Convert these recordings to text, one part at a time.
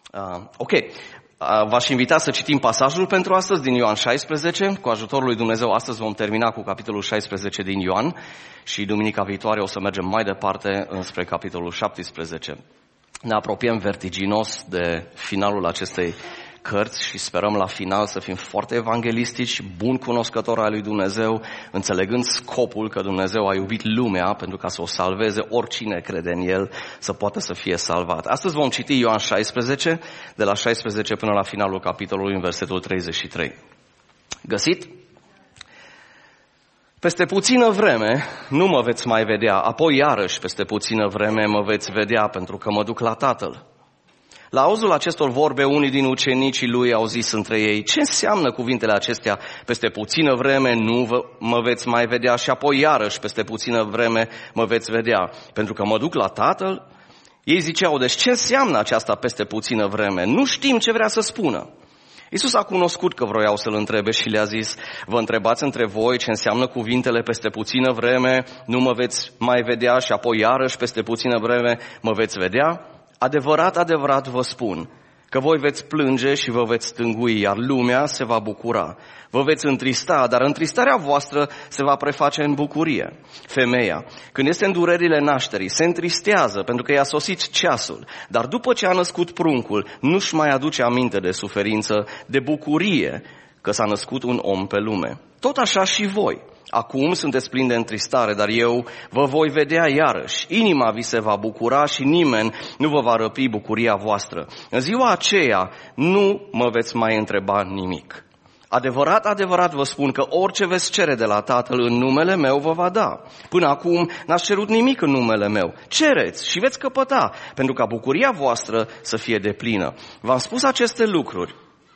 Ok, v-aș invita să citim pasajul pentru astăzi din Ioan 16. Cu ajutorul lui Dumnezeu, astăzi vom termina cu capitolul 16 din Ioan și duminica viitoare o să mergem mai departe înspre capitolul 17. Ne apropiem vertiginos de finalul acestei cărți și sperăm la final să fim foarte evanghelistici, buni cunoscători ai lui Dumnezeu, înțelegând scopul că Dumnezeu a iubit lumea pentru ca să o salveze, oricine crede în El să poată să fie salvat. Astăzi vom citi Ioan 16, de la 16 până la finalul capitolului, în versetul 33. Găsit? Peste puțină vreme nu mă veți mai vedea, apoi iarăși peste puțină vreme mă veți vedea pentru că mă duc la Tatăl. La auzul acestor vorbe, unii din ucenicii lui au zis între ei: ce înseamnă cuvintele acestea? Peste puțină vreme mă veți mai vedea și apoi iarăși peste puțină vreme mă veți vedea, pentru că mă duc la Tatăl? Ei ziceau: deci ce înseamnă aceasta peste puțină vreme? Nu știm ce vrea să spună. Iisus a cunoscut că vroiau să-L întrebe și le-a zis: vă întrebați între voi ce înseamnă cuvintele peste puțină vreme nu mă veți mai vedea și apoi iarăși peste puțină vreme mă veți vedea? Adevărat, adevărat vă spun că voi veți plânge și vă veți stângui, iar lumea se va bucura. Vă veți întrista, dar întristarea voastră se va preface în bucurie. Femeia, când este în durerile nașterii, se întristează pentru că i-a sosit ceasul, dar după ce a născut pruncul, nu-și mai aduce aminte de suferință, de bucurie că s-a născut un om pe lume. Tot așa și voi. Acum sunteți plini de întristare, dar eu vă voi vedea iarăși. Inima vi se va bucura și nimeni nu vă va răpi bucuria voastră. În ziua aceea nu mă veți mai întreba nimic. Adevărat, adevărat vă spun că orice veți cere de la Tatăl în numele meu vă va da. Până acum n-ați cerut nimic în numele meu. Cereți și veți căpăta, pentru ca bucuria voastră să fie deplină. V-am spus aceste lucruri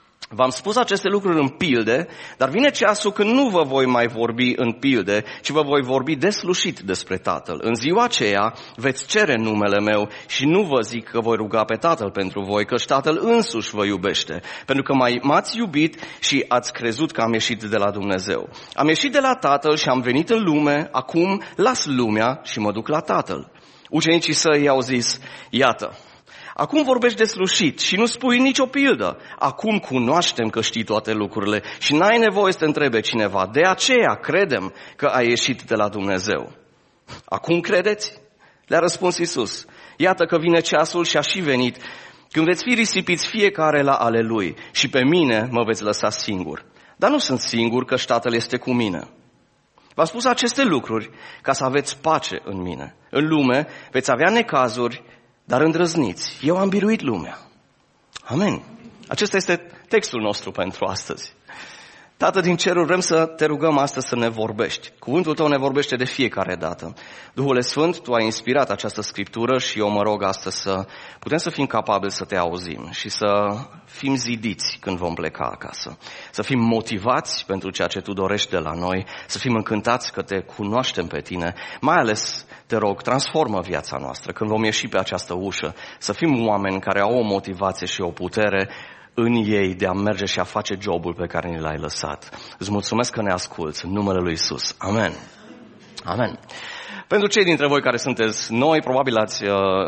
în pilde, dar vine ceasul când nu vă voi mai vorbi în pilde, ci vă voi vorbi deslușit despre Tatăl. În ziua aceea veți cere numele meu și nu vă zic că voi ruga pe Tatăl pentru voi, căci Tatăl însuși vă iubește, pentru că m-ați iubit și ați crezut că am ieșit de la Dumnezeu. Am ieșit de la Tatăl și am venit în lume, acum las lumea și mă duc la Tatăl. Ucenicii săi i-au zis: iată, acum vorbești deslușit și nu spui nicio pildă. Acum cunoaștem că știi toate lucrurile și n-ai nevoie să te întrebe cineva. De aceea credem că ai ieșit de la Dumnezeu. Acum credeți? Le-a răspuns Iisus: iată că vine ceasul și a și venit, când veți fi risipiți fiecare la ale lui și pe mine mă veți lăsa singur. Dar nu sunt singur, că Tatăl este cu mine. V-am spus aceste lucruri ca să aveți pace în mine. În lume veți avea necazuri, dar îndrăzniți, eu am biruit lumea. Amen. Acesta este textul nostru pentru astăzi. Tată din ceruri, vrem să te rugăm astăzi să ne vorbești. Cuvântul tău ne vorbește de fiecare dată. Duhul Sfânt, tu ai inspirat această scriptură și eu mă rog astăzi să putem să fim capabili să te auzim și să fim zidiți când vom pleca acasă. Să fim motivați pentru ceea ce tu dorești de la noi, să fim încântați că te cunoaștem pe tine. Mai ales, te rog, transformă viața noastră când vom ieși pe această ușă. Să fim oameni care au o motivație și o putere în ei de a merge și a face jobul pe care ni l-ai lăsat. Îți mulțumesc că ne asculți în numele lui Iisus. Amen. Amen. Pentru cei dintre voi care sunteți noi, probabil ați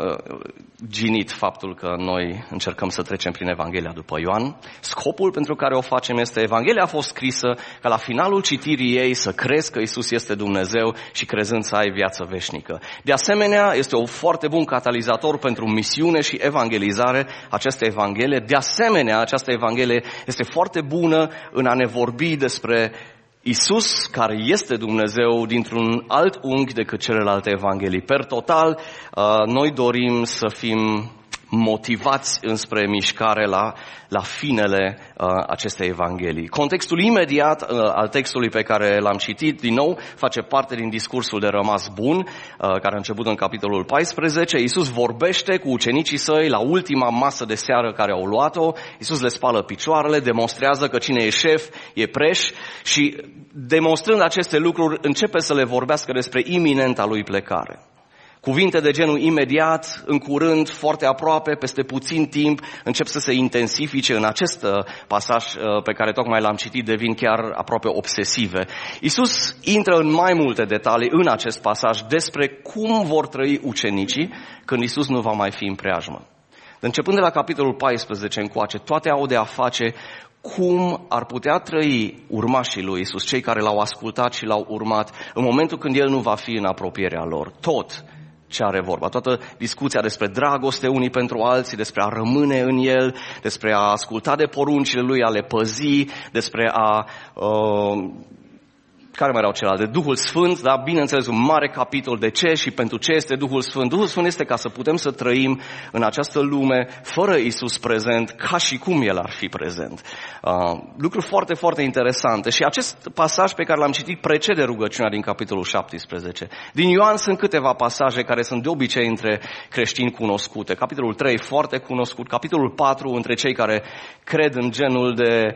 ginit faptul că noi încercăm să trecem prin Evanghelia după Ioan. Scopul pentru care o facem este: Evanghelia a fost scrisă ca la finalul citirii ei să crezi că Iisus este Dumnezeu și crezând să ai viață veșnică. De asemenea, este un foarte bun catalizator pentru misiune și evangelizare această Evanghelie. De asemenea, această Evanghelie este foarte bună în a ne vorbi despre Iisus, care este Dumnezeu, dintr-un alt unghi decât celelalte evanghelii. Per total, noi dorim să fim motivați înspre mișcare la finele acestei evanghelii. Contextul imediat al textului pe care l-am citit, din nou, face parte din discursul de rămas bun, care a început în capitolul 14. Iisus vorbește cu ucenicii săi la ultima masă de seară care au luat-o. Iisus le spală picioarele, demonstrează că cine e șef e preș și, demonstrând aceste lucruri, începe să le vorbească despre iminenta lui plecare. Cuvinte de genul imediat, în curând, foarte aproape, peste puțin timp, încep să se intensifice. În acest pasaj pe care tocmai l-am citit, devin chiar aproape obsesive. Iisus intră în mai multe detalii în acest pasaj despre cum vor trăi ucenicii când Iisus nu va mai fi în preajmă. Începând de la capitolul 14 încoace, toate au de a face cum ar putea trăi urmașii lui Iisus, cei care l-au ascultat și l-au urmat, în momentul când El nu va fi în apropierea lor. Tot ce are vorba, toată discuția despre dragoste unii pentru alții, despre a rămâne în El, despre a asculta de poruncile Lui, a le păzi, despre a... care mai erau celelalte? Duhul Sfânt, dar bineînțeles un mare capitol de ce și pentru ce este Duhul Sfânt. Duhul Sfânt este ca să putem să trăim în această lume fără Iisus prezent, ca și cum El ar fi prezent. Lucruri foarte, foarte interesante. Și acest pasaj pe care l-am citit precede rugăciunea din capitolul 17. Din Ioan sunt câteva pasaje care sunt de obicei între creștini cunoscute. Capitolul 3 foarte cunoscut, capitolul 4 între cei care cred în genul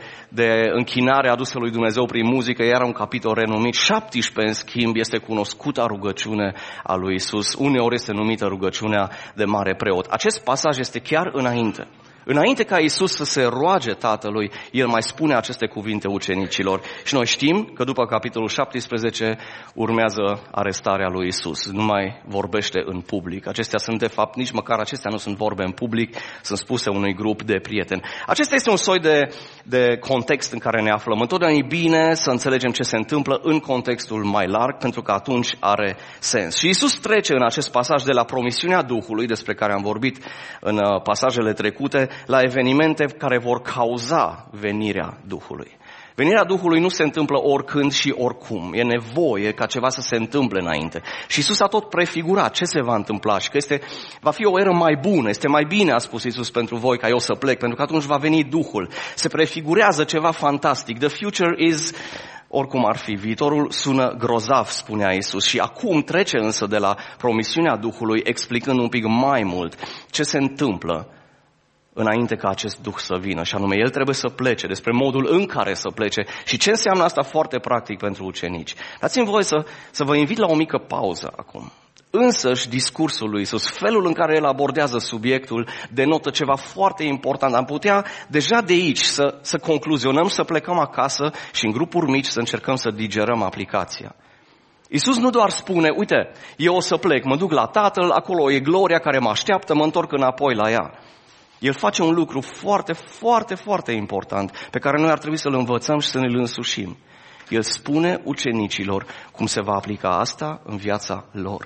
de închinare adusă lui Dumnezeu prin muzică, era un capitol renumit. 17, în schimb, este cunoscuta rugăciune a lui Iisus. Uneori este numită rugăciunea de mare preot. Acest pasaj este chiar înainte. Înainte ca Iisus să se roage Tatălui, El mai spune aceste cuvinte ucenicilor. Și noi știm că după capitolul 17 urmează arestarea lui Iisus. Nu mai vorbește în public. Acestea sunt, de fapt, nici măcar acestea nu sunt vorbe în public, sunt spuse unui grup de prieteni. Acesta este un soi de context în care ne aflăm. Întotdeauna e bine să înțelegem ce se întâmplă în contextul mai larg, pentru că atunci are sens. Și Iisus trece în acest pasaj de la promisiunea Duhului, despre care am vorbit în pasajele trecute, la evenimente care vor cauza venirea Duhului. Venirea Duhului nu se întâmplă oricând și oricum. E nevoie ca ceva să se întâmple înainte. Și Iisus a tot prefigurat ce se va întâmpla și că va fi o eră mai bună. Este mai bine, a spus Iisus, pentru voi ca eu să plec, pentru că atunci va veni Duhul. Se prefigurează ceva fantastic. The future is... Oricum ar fi, viitorul sună grozav, spunea Iisus, și acum trece însă de la promisiunea Duhului, explicând un pic mai mult ce se întâmplă înainte ca acest Duh să vină, și anume El trebuie să plece, despre modul în care să plece și ce înseamnă asta foarte practic pentru ucenici. Dați-mi voie să vă invit la o mică pauză acum. Însăși discursul lui Iisus, felul în care El abordează subiectul, denotă ceva foarte important. Am putea deja de aici să concluzionăm, să plecăm acasă și în grupuri mici să încercăm să digerăm aplicația. Iisus nu doar spune, uite, eu o să plec, mă duc la Tatăl, acolo e gloria care mă așteaptă, mă întorc înapoi la ea. El face un lucru foarte, foarte, foarte important pe care noi ar trebui să-l învățăm și să ne-l însușim. El spune ucenicilor cum se va aplica asta în viața lor.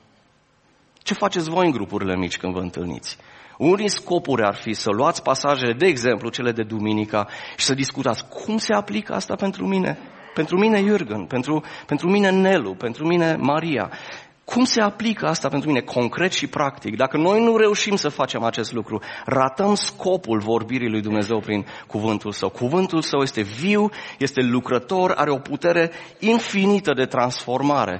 Ce faceți voi în grupurile mici când vă întâlniți? Unii scopuri ar fi să luați pasajele, de exemplu, cele de duminica, și să discutați cum se aplică asta pentru mine. Pentru mine Jürgen, pentru mine Nelu, pentru mine Maria. Cum se aplică asta pentru mine concret și practic? Dacă noi nu reușim să facem acest lucru, ratăm scopul vorbirii lui Dumnezeu prin cuvântul Său. Cuvântul Său este viu, este lucrător, are o putere infinită de transformare,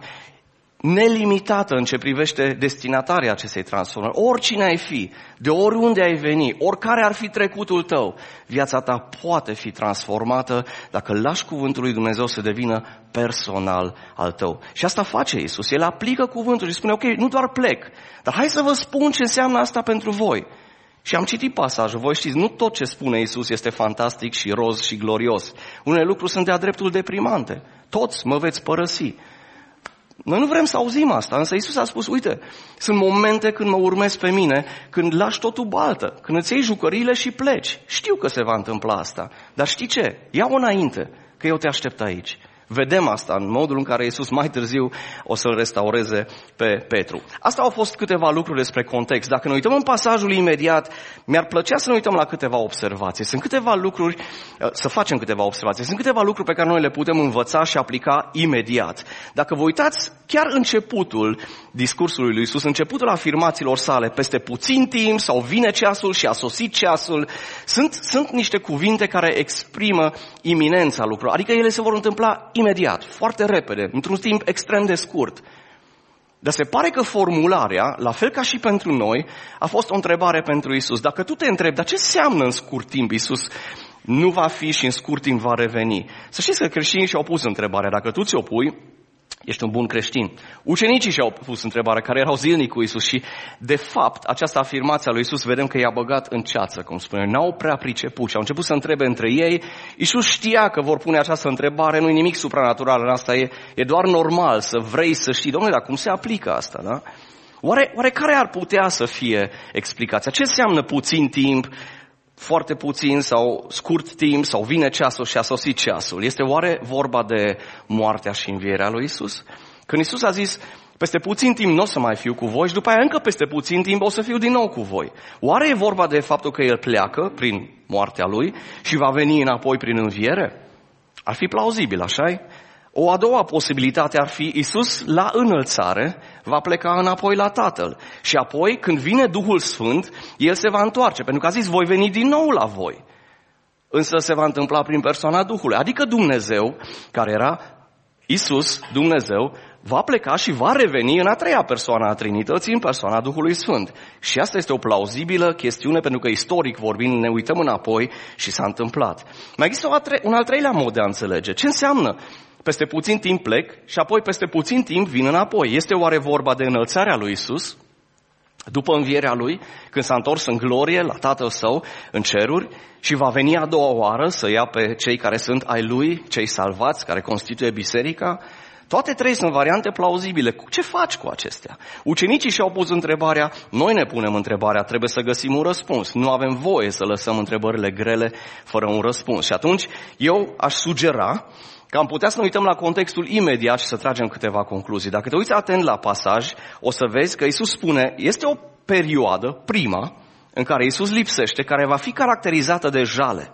nelimitată în ce privește destinatarii acestei transformări. Oricine ai fi, de oriunde ai veni, oricare ar fi trecutul tău, viața ta poate fi transformată dacă lași cuvântul lui Dumnezeu să devină personal al tău. Și asta face Iisus. El aplică cuvântul și spune, ok, nu doar plec, dar hai să vă spun ce înseamnă asta pentru voi. Și am citit pasajul, voi știți, nu tot ce spune Iisus este fantastic și roz și glorios. Unele lucruri sunt de-a dreptul deprimante. Toți mă veți părăsi. Noi nu vrem să auzim asta, însă Iisus a spus, uite, sunt momente când mă urmezi pe mine, când lași totul baltă, când îți iei jucăriile și pleci. Știu că se va întâmpla asta, dar știi ce? Ia-o înainte, că eu te aștept aici. Vedem asta în modul în care Iisus mai târziu o să-l restaureze pe Petru. Asta au fost câteva lucruri despre context. Dacă ne uităm în pasajul imediat, mi-ar plăcea să ne uităm la câteva observații. Sunt câteva lucruri, să facem câteva observații. Sunt câteva lucruri pe care noi le putem învăța și aplica imediat. Dacă vă uitați chiar începutul discursului lui Iisus, începutul afirmațiilor sale, peste puțin timp sau vine ceasul și a sosit ceasul, sunt niște cuvinte care exprimă iminența lucrurilor. Adică ele se vor întâmpla imediat, foarte repede, într-un timp extrem de scurt. Dar se pare că formularea, la fel ca și pentru noi, a fost o întrebare pentru Iisus. Dacă tu te întrebi, dar ce înseamnă în scurt timp Iisus nu va fi și în scurt timp va reveni? Să știți că creștinii și-au pus întrebarea. Dacă tu ți-o pui, ești un bun creștin. Ucenicii și-au pus întrebarea, care erau zilnic cu Iisus și, de fapt, această afirmație a lui Iisus vedem că i-a băgat în ceață, cum spune. N-au prea priceput și au început să întrebe între ei. Iisus știa că vor pune această întrebare, nu e nimic supranatural în asta, e doar normal să vrei să știi. Dom'le, dar cum se aplică asta, da? Oare care ar putea să fie explicația? Ce înseamnă puțin timp, foarte puțin sau scurt timp, sau vine ceasul și a sosit ceasul? Este oare vorba de moartea și învierea lui Iisus? Când Iisus a zis, peste puțin timp nu o să mai fiu cu voi și după aia încă peste puțin timp o să fiu din nou cu voi. Oare e vorba de faptul că El pleacă prin moartea Lui și va veni înapoi prin înviere? Ar fi plauzibil, așa-i? O a doua posibilitate ar fi Iisus la înălțare va pleca înapoi la Tatăl și apoi când vine Duhul Sfânt, El se va întoarce, pentru că a zis voi veni din nou la voi. Însă se va întâmpla prin persoana Duhului, adică Dumnezeu, care era Iisus, Dumnezeu, va pleca și va reveni în a treia persoană a Trinității, în persoana Duhului Sfânt. Și asta este o plauzibilă chestiune, pentru că istoric vorbind ne uităm înapoi și s-a întâmplat. Mai există un al treilea mod de a înțelege. Ce înseamnă? Peste puțin timp plec și apoi peste puțin timp vin înapoi. Este oare vorba de înălțarea lui Iisus? După învierea Lui, când s-a întors în glorie la Tatăl Său, în ceruri, și va veni a doua oară să ia pe cei care sunt ai Lui, cei salvați, care constituie biserica? Toate trei sunt variante plauzibile. Ce faci cu acestea? Ucenicii și-au pus întrebarea, noi ne punem întrebarea, trebuie să găsim un răspuns. Nu avem voie să lăsăm întrebările grele fără un răspuns. Și atunci eu aș sugera că am putea să ne uităm la contextul imediat și să tragem câteva concluzii. Dacă te uiți atent la pasaj, o să vezi că Iisus spune, este o perioadă, prima, în care Iisus lipsește, care va fi caracterizată de jale.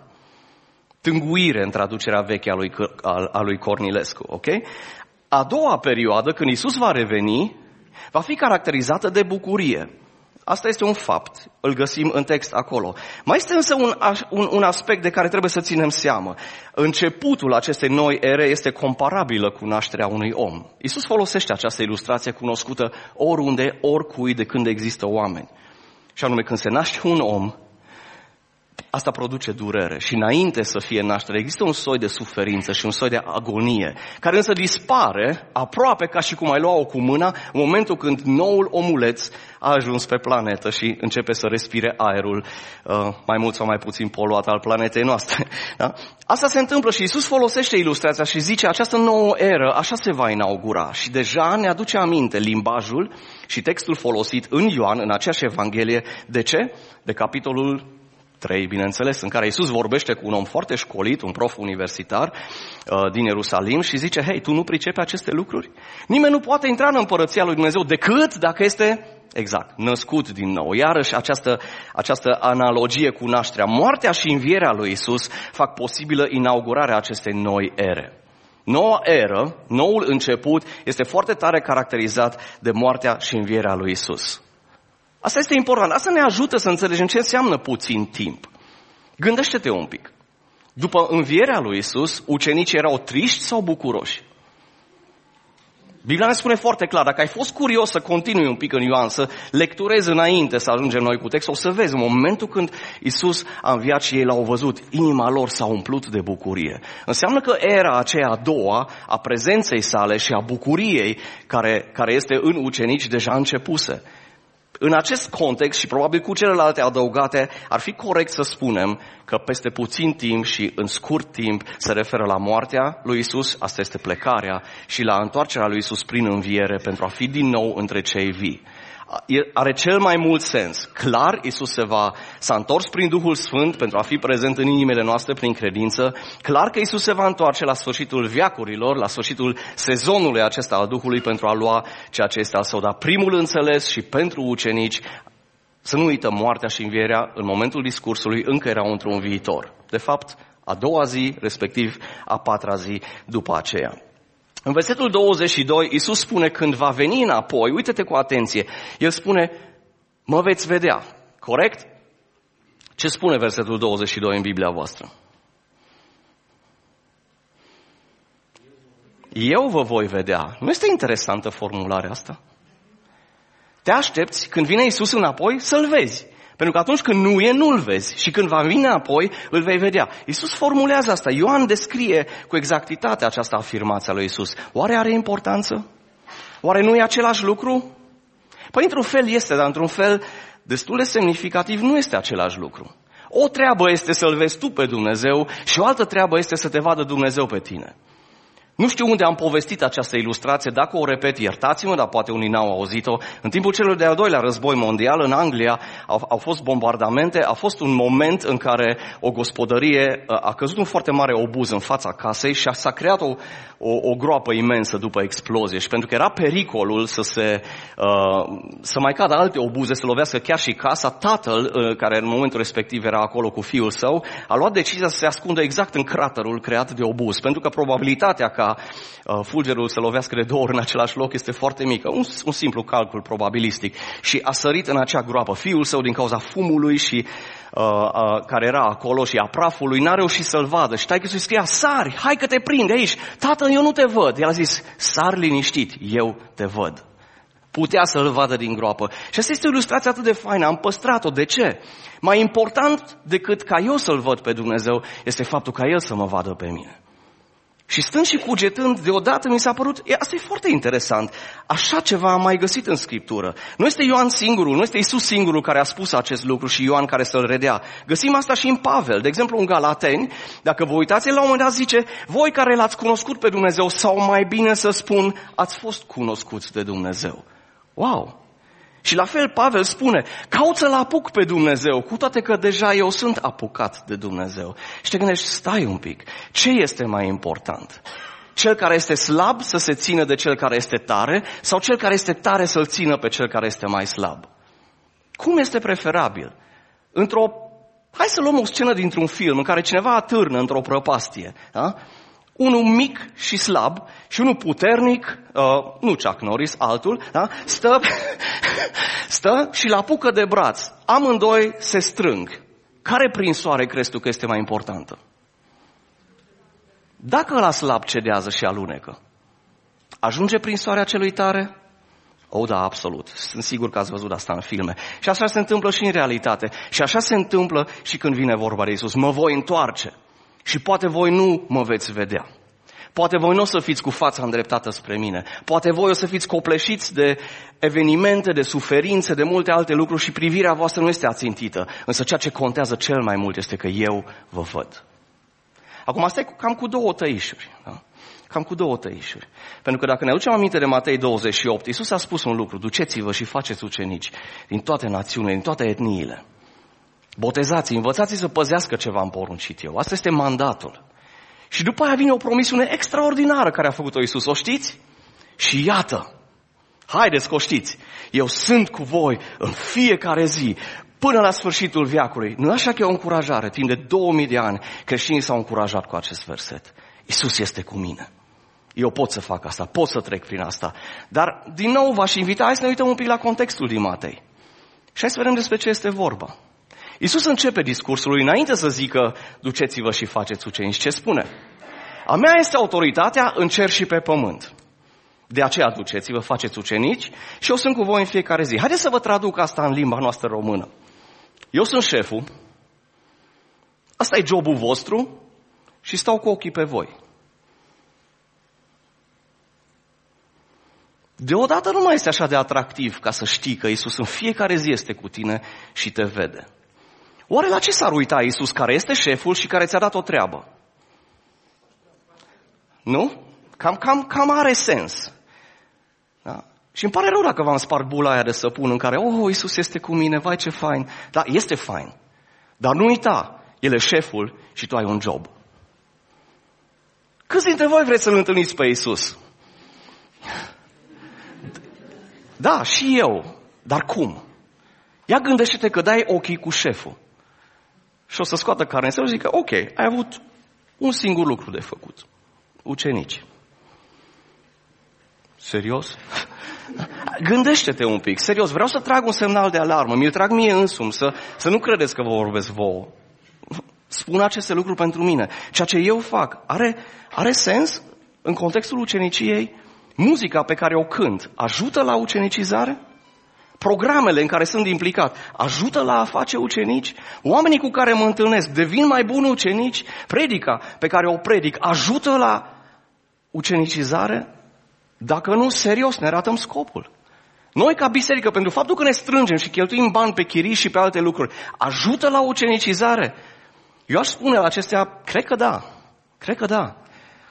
Tânguire în traducerea veche a lui Cornilescu, ok? A doua perioadă, când Iisus va reveni, va fi caracterizată de bucurie. Asta este un fapt, îl găsim în text acolo. Mai este însă un aspect de care trebuie să ținem seamă. Începutul acestei noi ere este comparabilă cu nașterea unui om. Iisus folosește această ilustrație cunoscută oriunde, oricui, de când există oameni. Și anume, când se naște un om, asta produce durere și înainte să fie naștere există un soi de suferință și un soi de agonie, care însă dispare aproape ca și cum ai lua-o cu mâna în momentul când noul omuleț a ajuns pe planetă și începe să respire aerul mai mult sau mai puțin poluat al planetei noastre. Da? Asta se întâmplă și Iisus folosește ilustrația și zice această nouă eră așa se va inaugura și deja ne aduce aminte limbajul și textul folosit în Ioan, în aceeași Evanghelie. De ce? De capitolul 3, bineînțeles, în care Iisus vorbește cu un om foarte școlit, un prof universitar din Ierusalim și zice, hei, tu nu pricepi aceste lucruri? Nimeni nu poate intra în împărăția lui Dumnezeu decât dacă este, exact, născut din nou. Iarăși această analogie cu nașterea, moartea și învierea lui Iisus fac posibilă inaugurarea acestei noi ere. Noua eră, noul început, este foarte tare caracterizat de moartea și învierea lui Iisus. Asta este important. Asta ne ajută să înțelegem ce înseamnă puțin timp. Gândește-te un pic. După învierea lui Iisus, ucenicii erau triști sau bucuroși? Biblia ne spune foarte clar, dacă ai fost curios să continui un pic în Ioan, să lecturezi înainte să ajungem noi cu textul, o să vezi, în momentul când Iisus a înviat și ei l-au văzut, inima lor s-a umplut de bucurie. Înseamnă că era aceea a doua, a prezenței sale și a bucuriei care este în ucenici deja începuse. În acest context și probabil cu celelalte adăugate, ar fi corect să spunem că peste puțin timp și în scurt timp se referă la moartea lui Iisus, asta este plecarea, și la întoarcerea lui Iisus prin înviere pentru a fi din nou între cei vii. Are cel mai mult sens. Clar, Iisus s-a întors prin Duhul Sfânt pentru a fi prezent în inimile noastre prin credință. Clar că Iisus se va întoarce la sfârșitul veacurilor, la sfârșitul sezonului acesta al Duhului pentru a lua ceea ce este al său. Dar primul înțeles și pentru ucenici, să nu uităm, moartea și învierea în momentul discursului încă erau într-un viitor. De fapt, a doua zi, respectiv a patra zi după aceea. În versetul 22, Iisus spune când va veni înapoi, uite-te cu atenție, El spune, mă veți vedea, corect? Ce spune versetul 22 în Biblia voastră? Eu vă voi vedea. Nu este interesantă formularea asta? Te aștepți când vine Iisus înapoi să-L vezi. Pentru că atunci când nu e, nu-L vezi. Și când va veni apoi, îl vei vedea. Iisus formulează asta. Ioan descrie cu exactitate această afirmație a lui Iisus. Oare are importanță? Oare nu e același lucru? Păi într-un fel este, dar într-un fel destul de semnificativ nu este același lucru. O treabă este să-L vezi tu pe Dumnezeu și o altă treabă este să te vadă Dumnezeu pe tine. Nu știu unde am povestit această ilustrație, dacă o repet, iertați-mă, dar poate unii n-au auzit-o. În timpul celor de-al doilea război mondial, în Anglia, au fost bombardamente, a fost un moment în care o gospodărie a căzut un foarte mare obuz în fața casei și s-a creat o groapă imensă după explozie. Și pentru că era pericolul să mai cadă alte obuze, să lovească chiar și casa, tatăl, care în momentul respectiv era acolo cu fiul său, a luat decizia să se ascundă exact în craterul creat de obuz, pentru că probabilitatea ca fulgerul să lovească de 2 ori în același loc este foarte mică. Un simplu calcul probabilistic. Și a sărit în acea groapă. Fiul său, din cauza fumului și care era acolo și a prafului, n-a reușit să-l vadă. Și taică-sul îi scria: sari, hai că te prind aici. Tată, eu nu te văd. El a zis: sar liniștit, eu te văd. Putea să-l vadă din groapă. Și asta este o ilustrație atât de faină. Am păstrat-o. De ce? Mai important decât ca eu să-L văd pe Dumnezeu este faptul ca El să mă vadă pe mine. Și stând și cugetând, deodată mi s-a părut, asta e foarte interesant, așa ceva am mai găsit în Scriptură. Nu este Ioan singurul, nu este Iisus singurul care a spus acest lucru și Ioan care să-l redea. Găsim asta și în Pavel, de exemplu în Galateni, dacă vă uitați, la un moment dat zice: voi care l-ați cunoscut pe Dumnezeu, sau mai bine să spun, ați fost cunoscuți de Dumnezeu. Wow! Și la fel Pavel spune: caut să-L apuc pe Dumnezeu, cu toate că deja eu sunt apucat de Dumnezeu. Și te gândești, stai un pic, ce este mai important? Cel care este slab să se țină de cel care este tare, sau cel care este tare să-l țină pe cel care este mai slab? Cum este preferabil? Hai să luăm o scenă dintr-un film în care cineva atârnă într-o prăpastie, da? Unul mic și slab și unul puternic, nu Chuck Norris, altul, da? Stă și îl apucă de braț. Amândoi se strâng. Care prinsoare crezi tu că este mai importantă? Dacă ăla slab cedează și alunecă, ajunge prinsoarea celui tare? Da, absolut. Sunt sigur că ați văzut asta în filme. Și așa se întâmplă și în realitate. Și așa se întâmplă și când vine vorba de Iisus. Mă voi întoarce. Și poate voi nu mă veți vedea. Poate voi nu o să fiți cu fața îndreptată spre mine. Poate voi o să fiți copleșiți de evenimente, de suferințe, de multe alte lucruri și privirea voastră nu este ațintită. Însă ceea ce contează cel mai mult este că eu vă văd. Acum asta e cam cu 2 tăișuri. Da? Cam cu 2 tăișuri. Pentru că dacă ne aducem aminte de Matei 28, Iisus a spus un lucru: duceți-vă și faceți ucenici din toate națiunile, din toate etniile. Botezați, învățați să păzească ce v-am poruncit eu. Asta este mandatul. Și după aia vine o promisiune extraordinară care a făcut-o Iisus. O știți? Și iată, haideți că o știți, eu sunt cu voi în fiecare zi, până la sfârșitul veacului. Nu așa că e o încurajare? Timp de 2000 de ani creștinii s-au încurajat cu acest verset. Iisus este cu mine. Eu pot să fac asta, pot să trec prin asta. Dar, din nou, v-aș invita, hai să ne uităm un pic la contextul din Matei. Și hai să vedem despre ce este vorba. Iisus începe discursul lui înainte să zică: duceți-vă și faceți ucenici. Ce spune? A mea este autoritatea în cer și pe pământ. De aceea duceți-vă, faceți ucenici și eu sunt cu voi în fiecare zi. Haideți să vă traduc asta în limba noastră română. Eu sunt șeful, asta e jobul vostru și stau cu ochii pe voi. Deodată nu mai este așa de atractiv ca să știi că Iisus în fiecare zi este cu tine și te vede. Oare la ce s-ar uita Iisus, care este șeful și care ți-a dat o treabă? Nu? Cam are sens. Da? Și îmi pare rău dacă v-am spart bula aia de săpun în care: Iisus este cu mine, vai ce fain. Da, este fain. Dar nu uita, El e șeful și tu ai un job. Câți dintre voi vreți să-L întâlniți pe Iisus? Da, și eu. Dar cum? Ia gândește-te că dai ochii cu șeful. Și o să scoată carne și zică: ok, ai avut un singur lucru de făcut. Ucenici. Serios? Gândește-te un pic. Serios, vreau să trag un semnal de alarmă. Mi-l trag mie însumi, să nu credeți că vă vorbesc vouă. Spun aceste lucruri pentru mine. Ceea ce eu fac are sens în contextul uceniciei? Muzica pe care o cânt ajută la ucenicizare? Programele în care sunt implicat ajută la a face ucenici? Oamenii cu care mă întâlnesc devin mai buni ucenici? Predica pe care o predic ajută la ucenicizare? Dacă nu, serios, ne ratăm scopul. Noi ca biserică, pentru faptul că ne strângem și cheltuim bani pe chirii și pe alte lucruri, ajută la ucenicizare? Eu aș spune la acestea: cred că da.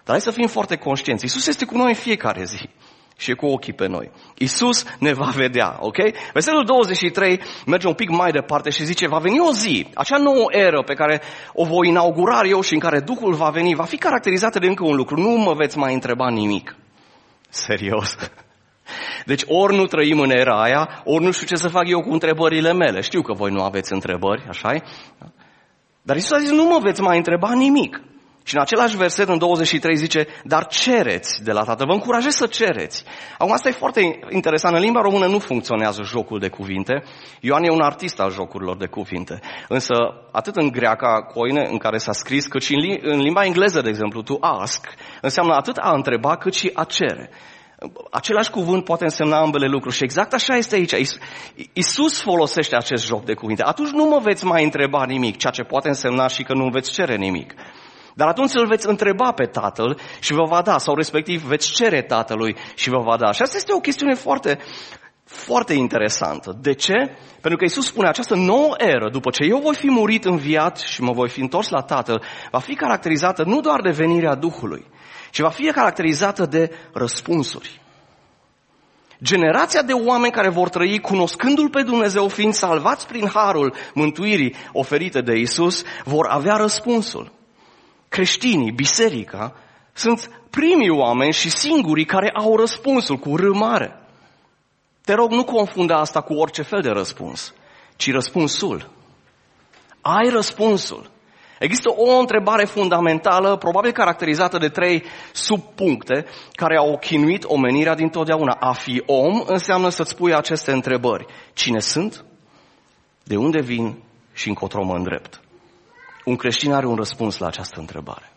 hai să fim foarte conștienți. Iisus este cu noi în fiecare zi și e cu ochii pe noi. Iisus ne va vedea, ok? Versetul 23 merge un pic mai departe și zice, va veni o zi, acea nouă eră pe care o voi inaugura eu și în care Duhul va veni, va fi caracterizată de încă un lucru. Nu mă veți mai întreba nimic. Serios? Deci ori nu trăim în era aia, ori nu știu ce să fac eu cu întrebările mele. Știu că voi nu aveți întrebări, așa-i? Dar Iisus a zis, nu mă veți mai întreba nimic. Și în același verset, în 23, zice, dar cereți de la Tatăl. Vă încurajez să cereți. Acum, asta e foarte interesant. În limba română nu funcționează jocul de cuvinte. Ioan e un artist al jocurilor de cuvinte. Însă, atât în greaca coine în care s-a scris, cât și în limba engleză, de exemplu, to ask, înseamnă atât a întreba cât și a cere. Același cuvânt poate însemna ambele lucruri și exact așa este aici. Iisus folosește acest joc de cuvinte. Atunci nu mă veți mai întreba nimic, ceea ce poate însemna și că nu veți cere nimic. Dar atunci îl veți întreba pe Tatăl și vă va da, sau respectiv veți cere Tatălui și vă va da. Și asta este o chestiune foarte, foarte interesantă. De ce? Pentru că Iisus spune, această nouă eră, după ce eu voi fi murit, înviat și mă voi fi întors la Tatăl, va fi caracterizată nu doar de venirea Duhului, ci va fi caracterizată de răspunsuri. Generația de oameni care vor trăi cunoscându-L pe Dumnezeu, fiind salvați prin harul mântuirii oferite de Iisus, vor avea răspunsul. Creștinii, biserica, sunt primii oameni și singurii care au răspunsul cu R mare. Te rog, nu confunda asta cu orice fel de răspuns, ci răspunsul. Ai răspunsul. Există o întrebare fundamentală, probabil caracterizată de 3 subpuncte, care au chinuit omenirea dintotdeauna. A fi om înseamnă să-ți pui aceste întrebări. Cine sunt? De unde vin? Și încotro mă îndrept. Un creștin are un răspuns la această întrebare.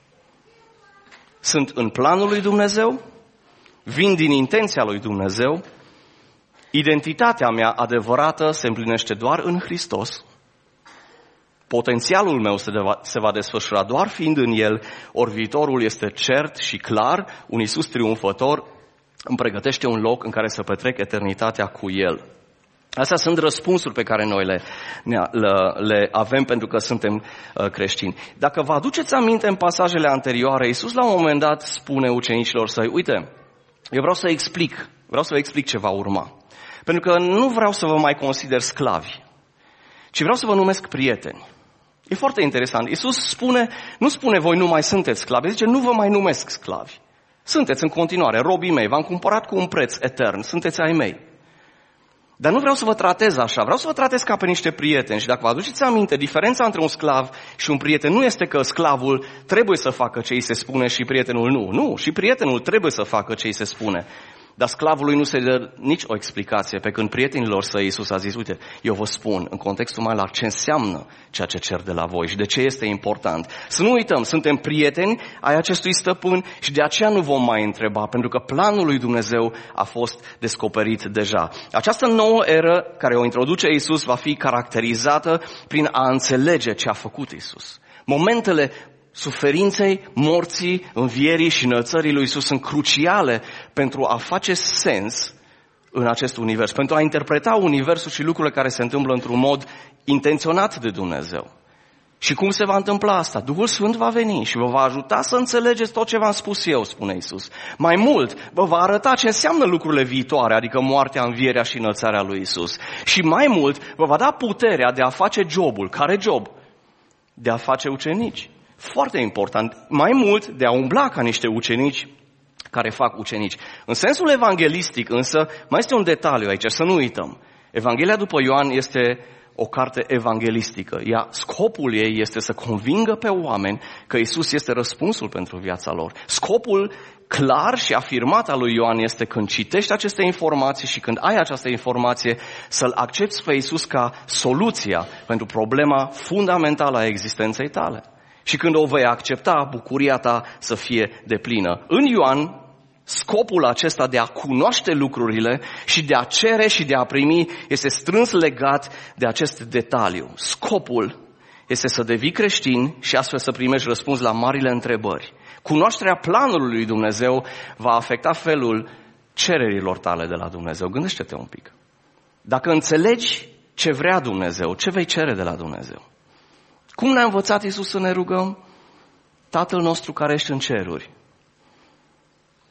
Sunt în planul lui Dumnezeu? Vin din intenția lui Dumnezeu? Identitatea mea adevărată se împlinește doar în Hristos? Potențialul meu se va desfășura doar fiind în El, ori viitorul este cert și clar, un Iisus triumfător îmi pregătește un loc în care să petrec eternitatea cu El. Astea sunt răspunsuri pe care noi le avem pentru că suntem creștini. Dacă vă aduceți aminte în pasajele anterioare, Iisus la un moment dat spune ucenicilor săi, uite, eu vreau să vă explic ce va urma. Pentru că nu vreau să vă mai consider sclavi, ci vreau să vă numesc prieteni. E foarte interesant. Iisus nu spune voi nu mai sunteți sclavi, zice nu vă mai numesc sclavi. Sunteți în continuare robii mei, v-am cumpărat cu un preț etern, sunteți ai mei. Dar nu vreau să vă tratez așa, vreau să vă tratez ca pe niște prieteni. Și dacă vă aduceți aminte, diferența între un sclav și un prieten nu este că sclavul trebuie să facă ce îi se spune și prietenul nu. Nu, și prietenul trebuie să facă ce îi se spune. Dar sclavului nu se dă nici o explicație, pe când prietenilor săi Iisus a zis, uite, eu vă spun în contextul mai larg ce înseamnă ceea ce cer de la voi și de ce este important. Să nu uităm, suntem prieteni ai acestui stăpân și de aceea nu vom mai întreba, pentru că planul lui Dumnezeu a fost descoperit deja. Această nouă eră care o introduce Iisus va fi caracterizată prin a înțelege ce a făcut Iisus. Momentele suferinței, morții, învierii și înălțării lui Iisus sunt cruciale pentru a face sens în acest univers, pentru a interpreta universul și lucrurile care se întâmplă într-un mod intenționat de Dumnezeu. Și cum se va întâmpla asta? Duhul Sfânt va veni și vă va ajuta să înțelegeți tot ce v-am spus eu, spune Iisus. Mai mult, vă va arăta ce înseamnă lucrurile viitoare, adică moartea, învierea și înălțarea lui Iisus. Și mai mult, vă va da puterea de a face jobul. Care job? De a face ucenici. Foarte important, mai mult de a umbla ca niște ucenici care fac ucenici. În sensul evanghelistic însă, mai este un detaliu aici, să nu uităm. Evanghelia după Ioan este o carte evanghelistică. Scopul ei este să convingă pe oameni că Iisus este răspunsul pentru viața lor. Scopul clar și afirmat al lui Ioan este când citești aceste informații și când ai această informație să-L accepți pe Iisus ca soluția pentru problema fundamentală a existenței tale. Și când o vei accepta, bucuria ta să fie deplină. În Ioan, scopul acesta de a cunoaște lucrurile și de a cere și de a primi este strâns legat de acest detaliu. Scopul este să devii creștin și astfel să primești răspuns la marile întrebări. Cunoașterea planului lui Dumnezeu va afecta felul cererilor tale de la Dumnezeu. Gândește-te un pic. Dacă înțelegi ce vrea Dumnezeu, ce vei cere de la Dumnezeu? Cum ne-a învățat Iisus să ne rugăm? Tatăl nostru care ești în ceruri,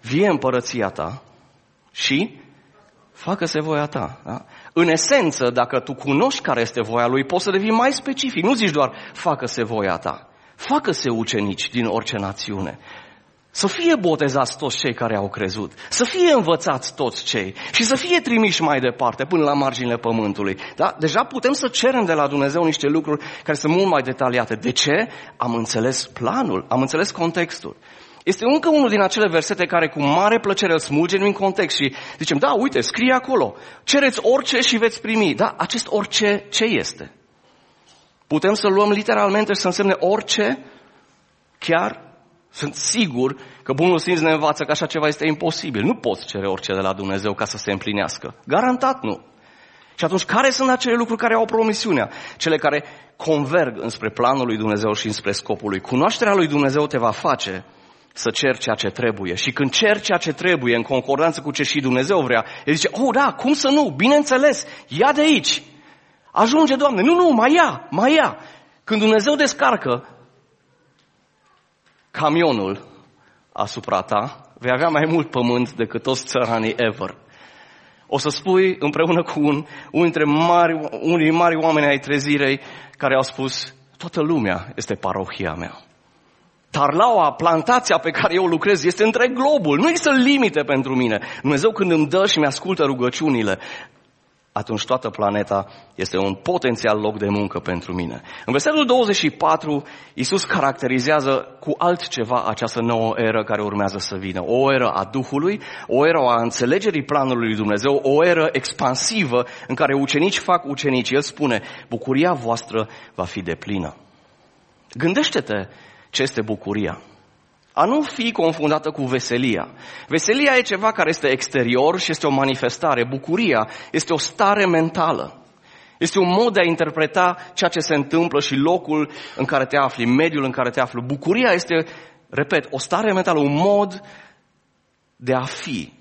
vie împărăția ta și facă-se voia ta. Da? În esență, dacă tu cunoști care este voia lui, poți să devii mai specific. Nu zici doar facă-se voia ta. Facă-se ucenici din orice națiune. Să fie botezați toți cei care au crezut. Să fie învățați toți cei. Și să fie trimiși mai departe, până la marginile pământului. Da? Deja putem să cerem de la Dumnezeu niște lucruri care sunt mult mai detaliate. De ce? Am înțeles planul, am înțeles contextul. Este încă unul din acele versete care cu mare plăcere îl smulgem în context și zicem, da, uite, scrie acolo. Cereți orice și veți primi. Da, acest orice, ce este? Putem să luăm literalmente și să însemne orice, chiar sunt sigur că bunul simț ne învață că așa ceva este imposibil. Nu poți cere orice de la Dumnezeu ca să se împlinească. Garantat nu. Și atunci, care sunt acele lucruri care au promisiunea? Cele care converg înspre planul lui Dumnezeu și înspre scopul lui. Cunoașterea lui Dumnezeu te va face să ceri ceea ce trebuie. Și când ceri ceea ce trebuie, în concordanță cu ce și Dumnezeu vrea, el zice, oh da, cum să nu? Bineînțeles, ia de aici. Ajunge, Doamne. Nu, mai ia. Când Dumnezeu descarcă camionul asupra ta, vei avea mai mult pământ decât toți țăranii ever. O să spui împreună cu unii dintre mari oameni ai trezirei care au spus, toată lumea este parohia mea. Tarlaua, plantația pe care eu lucrez este întreg globul. Nu există limite pentru mine. Dumnezeu când îmi dă și mi-ascultă rugăciunile, atunci toată planeta este un potențial loc de muncă pentru mine. În versetul 24, Iisus caracterizează cu altceva această nouă eră care urmează să vină. O eră a Duhului, o eră a înțelegerii planului lui Dumnezeu, o eră expansivă în care ucenici fac ucenici. El spune, bucuria voastră va fi deplină. Gândește-te ce este bucuria. A nu fi confundată cu veselia. Veselia e ceva care este exterior și este o manifestare. Bucuria este o stare mentală. Este un mod de a interpreta ceea ce se întâmplă și locul în care te afli, mediul în care te afli. Bucuria este, repet, o stare mentală, un mod de a fi.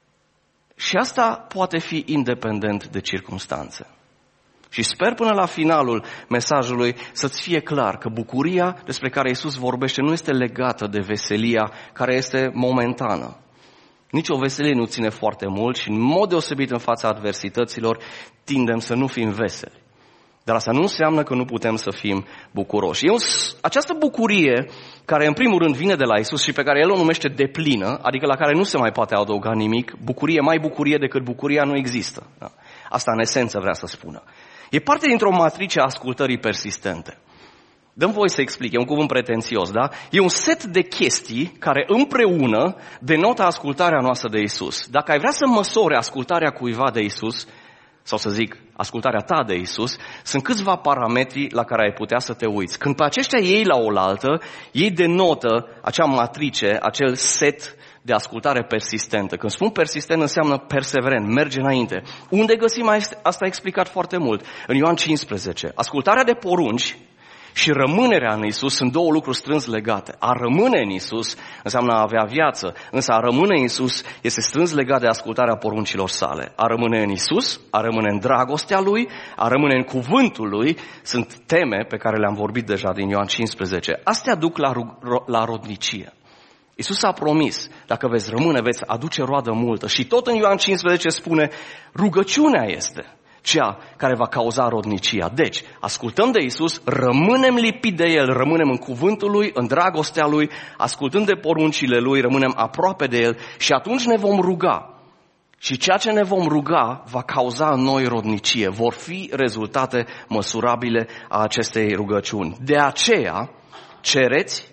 Și asta poate fi independent de circumstanțe. Și sper până la finalul mesajului să-ți fie clar că bucuria despre care Iisus vorbește nu este legată de veselia care este momentană. Nici o veselie nu ține foarte mult și în mod deosebit în fața adversităților tindem să nu fim veseli. Dar asta nu înseamnă că nu putem să fim bucuroși. Această bucurie care în primul rând vine de la Iisus și pe care El o numește deplină, adică la care nu se mai poate adăuga nimic, mai bucurie decât bucuria nu există. Da? Asta în esență vrea să spună. E parte dintr-o matrice a ascultării persistente. Dă-mi voie să explic, e un cuvânt pretențios, da? E un set de chestii care împreună denotă ascultarea noastră de Iisus. Dacă ai vrea să măsori ascultarea cuiva de Iisus, sau să zic, ascultarea ta de Iisus, sunt câțiva parametri la care ai putea să te uiți. Când pe aceștia iei la oaltă, ei denotă acea matrice, acel set de ascultare persistentă. Când spun persistent, înseamnă perseverent, merge înainte. Unde găsim asta explicat foarte mult? În Ioan 15. Ascultarea de porunci și rămânerea în Iisus sunt două lucruri strâns legate. A rămâne în Iisus înseamnă a avea viață, însă a rămâne în Iisus este strâns legat de ascultarea poruncilor sale. A rămâne în Iisus, a rămâne în dragostea Lui, a rămâne în cuvântul Lui, sunt teme pe care le-am vorbit deja din Ioan 15. Astea duc la rodnicie. Iisus a promis, dacă veți rămâne, veți aduce roadă multă. Și tot în Ioan 15 spune, rugăciunea este cea care va cauza rodnicia. Deci, ascultăm de Iisus, rămânem lipit de El, rămânem în cuvântul Lui, în dragostea Lui, ascultând de poruncile Lui, rămânem aproape de El și atunci ne vom ruga. Și ceea ce ne vom ruga va cauza în noi rodnicie. Vor fi rezultate măsurabile a acestei rugăciuni. De aceea, cereți,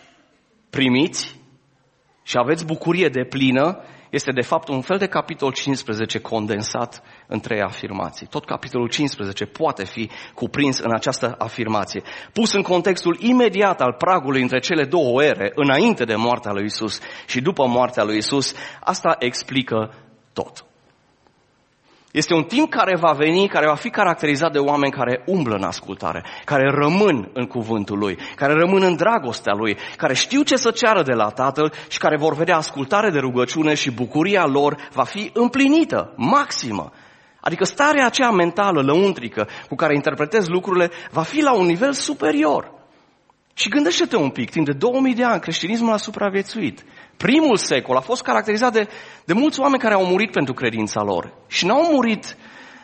primiți și aveți bucurie de plină, este de fapt un fel de capitol 15 condensat în 3 afirmații. Tot capitolul 15 poate fi cuprins în această afirmație. Pus în contextul imediat al pragului între cele două ere, înainte de moartea lui Iisus și după moartea lui Iisus, asta explică tot. Este un timp care va veni, care va fi caracterizat de oameni care umblă în ascultare, care rămân în cuvântul Lui, care rămân în dragostea Lui, care știu ce să ceară de la Tatăl și care vor vedea ascultare de rugăciune și bucuria lor va fi împlinită, maximă. Adică starea aceea mentală, lăuntrică, cu care interpretezi lucrurile, va fi la un nivel superior. Și gândește-te un pic, timp de 2000 de ani creștinismul a supraviețuit. Primul secol a fost caracterizat de mulți oameni care au murit pentru credința lor. Și n-au murit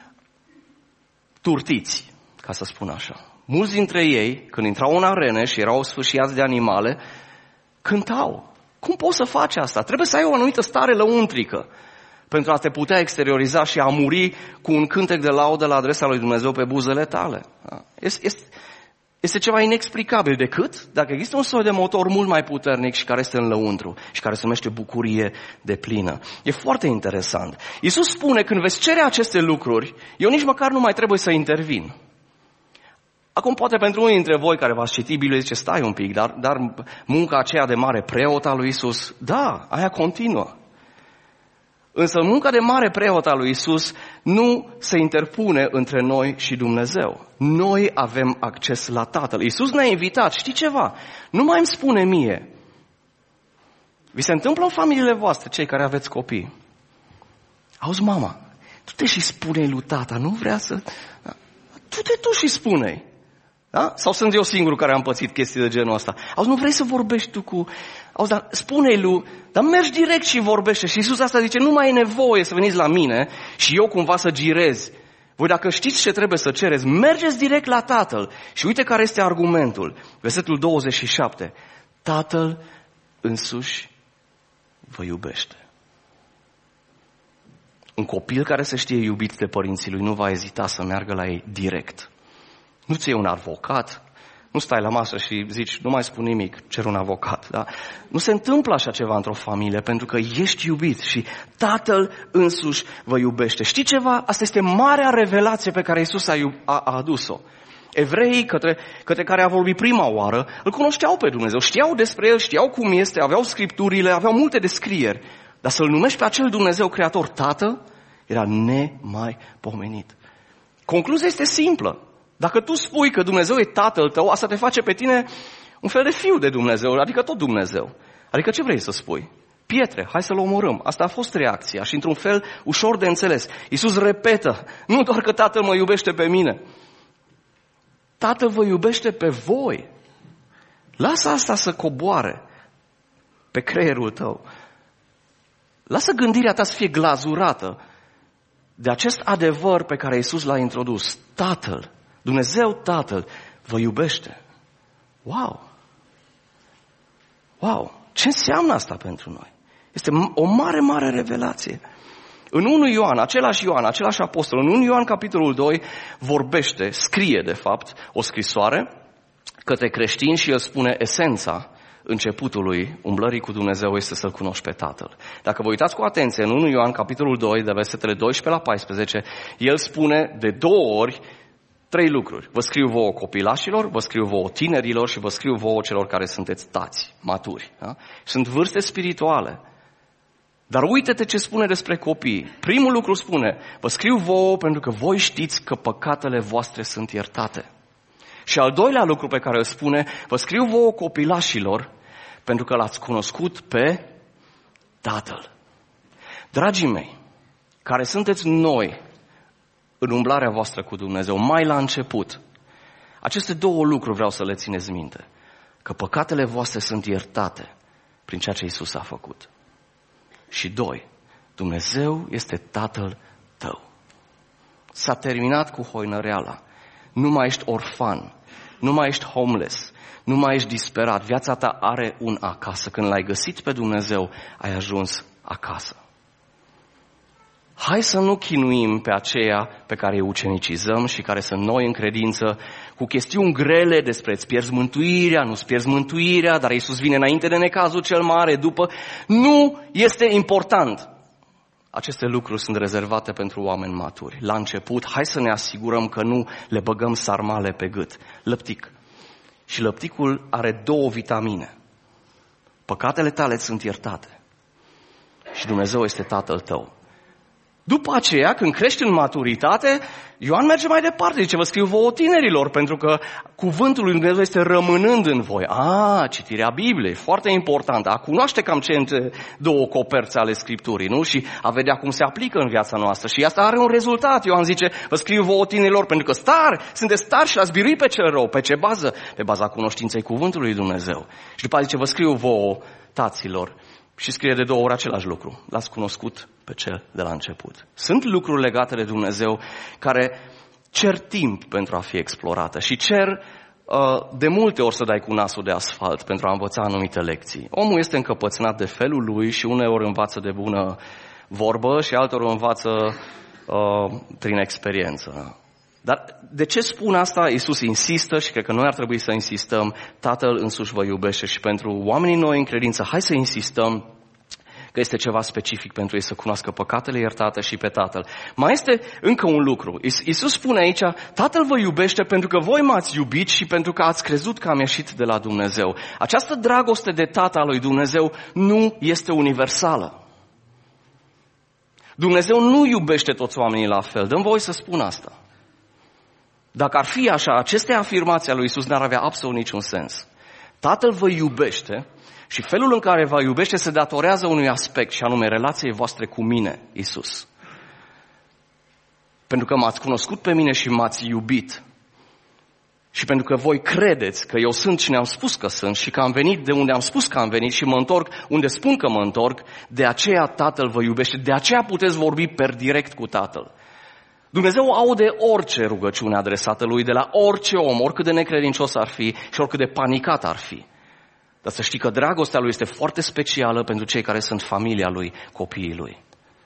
turtiți, ca să spun așa. Mulți dintre ei, când intrau în arene și erau sfâșiați de animale, cântau. Cum poți să faci asta? Trebuie să ai o anumită stare lăuntrică pentru a te putea exterioriza și a muri cu un cântec de laudă la adresa lui Dumnezeu pe buzele tale. Este ceva inexplicabil decât dacă există un soi de motor mult mai puternic și care este în lăuntru și care se numește bucurie deplină. E foarte interesant. Iisus spune, când veți cere aceste lucruri, eu nici măcar nu mai trebuie să intervin. Acum poate pentru unii dintre voi care v-ați citit Biblia zice, stai un pic, dar munca aceea de mare preot al lui Iisus, da, aia continuă. Însă munca de mare preot al lui Iisus nu se interpune între noi și Dumnezeu. Noi avem acces la Tatăl. Iisus ne-a invitat, știi ceva? Nu mai îmi spune mie. Vi se întâmplă în familiile voastre, cei care aveți copii. Auzi, mama, du-te și spune-i lui tata, nu vrea să... Du-te tu și spune-i. Da? Sau sunt eu singur care am pățit chestii de genul ăsta? Auzi, nu vrei să vorbești tu cu... Auzi, dar spune-i lui, dar mergi direct și vorbește. Și Iisus asta zice, nu mai e nevoie să veniți la mine și eu cumva să girez. Voi dacă știți ce trebuie să cereți, mergeți direct la Tatăl. Și uite care este argumentul. Versetul 27. Tatăl însuși vă iubește. Un copil care se știe iubit de părinții lui nu va ezita să meargă la ei direct. Nu ți-e un avocat, nu stai la masă și zici, nu mai spun nimic, cer un avocat. Da? Nu se întâmplă așa ceva într-o familie, pentru că ești iubit și Tatăl însuși vă iubește. Știi ceva? Asta este marea revelație pe care Iisus a adus-o. Evreii către care a vorbit prima oară, îl cunoșteau pe Dumnezeu, știau despre El, știau cum este, aveau scripturile, aveau multe descrieri. Dar să-L numești pe acel Dumnezeu Creator Tată, era nemaipomenit. Concluzia este simplă. Dacă tu spui că Dumnezeu e Tatăl tău, asta te face pe tine un fel de fiu de Dumnezeu, adică tot Dumnezeu. Adică ce vrei să spui? Pietre, hai să-L omorâm. Asta a fost reacția și într-un fel ușor de înțeles. Iisus repetă, nu doar că Tatăl mă iubește pe mine. Tatăl vă iubește pe voi. Lasă asta să coboare pe creierul tău. Lasă gândirea ta să fie glazurată de acest adevăr pe care Iisus l-a introdus. Tatăl, Dumnezeu Tatăl, vă iubește. Wow! Wow! Ce înseamnă asta pentru noi? Este o mare, mare revelație. În 1 Ioan, același apostol, în 1 Ioan capitolul 2 vorbește, scrie de fapt o scrisoare către creștini și el spune esența începutului umblării cu Dumnezeu este să-L cunoști pe Tatăl. Dacă vă uitați cu atenție în 1 Ioan capitolul 2 de versetele 12 la 14, el spune de 2 ori 3 lucruri. Vă scriu vouă copilașilor, vă scriu vouă tinerilor și vă scriu vouă celor care sunteți tați, maturi. Da? Sunt vârste spirituale. Dar uite-te ce spune despre copii. Primul lucru spune, vă scriu vouă pentru că voi știți că păcatele voastre sunt iertate. Și al doilea lucru pe care îl spune, vă scriu vouă copilașilor pentru că l-ați cunoscut pe Tatăl. Dragii mei, care sunteți noi în umblarea voastră cu Dumnezeu, mai la început, aceste 2 lucruri vreau să le țineți minte. Că păcatele voastre sunt iertate prin ceea ce Iisus a făcut. Și 2, Dumnezeu este Tatăl tău. S-a terminat cu hoinăreala. Nu mai ești orfan, nu mai ești homeless, nu mai ești disperat. Viața ta are un acasă. Când l-ai găsit pe Dumnezeu, ai ajuns acasă. Hai să nu chinuim pe aceea pe care îi ucenicizăm și care sunt noi în credință cu chestiuni grele despre îți pierzi mântuirea, nu-ți pierzi mântuirea, dar Iisus vine înainte de necazul cel mare, după. Nu este important. Aceste lucruri sunt rezervate pentru oameni maturi. La început, hai să ne asigurăm că nu le băgăm sarmale pe gât. Lăptic. Și lăpticul are 2 vitamine. Păcatele tale sunt iertate. Și Dumnezeu este Tatăl tău. După aceea, când crești în maturitate, Ioan merge mai departe, zice, vă scriu vouă tinerilor, pentru că cuvântul lui Dumnezeu este rămânând în voi. Citirea Bibliei, foarte important. A cunoaște cam ce între două coperți ale Scripturii, nu? Și a vedea cum se aplică în viața noastră. Și asta are un rezultat. Ioan zice, vă scriu vouă tinerilor, pentru că sunteți stari și l-ați biruit pe cel rău. Pe ce bază? Pe baza cunoștinței cuvântului lui Dumnezeu. Și după aceea zice, vă scriu vouă taților. Și scrie de 2 ori același lucru. L-ați cunoscut pe cel de la început. Sunt lucruri legate de Dumnezeu care cer timp pentru a fi explorate și cer de multe ori să dai cu nasul de asfalt pentru a învăța anumite lecții. Omul este încăpățânat de felul lui și uneori învață de bună vorbă și alteori învață prin experiență. Dar de ce spun asta? Iisus insistă și cred că noi ar trebui să insistăm. Tatăl însuși vă iubește și pentru oamenii noi în credință, hai să insistăm că este ceva specific pentru ei să cunoască păcatele iertate și pe Tatăl. Mai este încă un lucru. Iisus spune aici, Tatăl vă iubește pentru că voi m-ați iubit și pentru că ați crezut că am ieșit de la Dumnezeu. Această dragoste de Tată al lui Dumnezeu nu este universală. Dumnezeu nu iubește toți oamenii la fel. Dă-mi voie să spun asta. Dacă ar fi așa, aceste afirmații ale lui Iisus n-ar avea absolut niciun sens. Tatăl vă iubește și felul în care vă iubește se datorează unui aspect și anume relației voastre cu mine, Iisus. Pentru că m-ați cunoscut pe mine și m-ați iubit. Și pentru că voi credeți că eu sunt cine am spus că sunt și că am venit de unde am spus că am venit și mă întorc unde spun că mă întorc, de aceea Tatăl vă iubește, de aceea puteți vorbi per direct cu Tatăl. Dumnezeu aude orice rugăciune adresată lui de la orice om, oricât de necredincios ar fi și oricât de panicat ar fi. Dar să știi că dragostea lui este foarte specială pentru cei care sunt familia lui, copiii lui.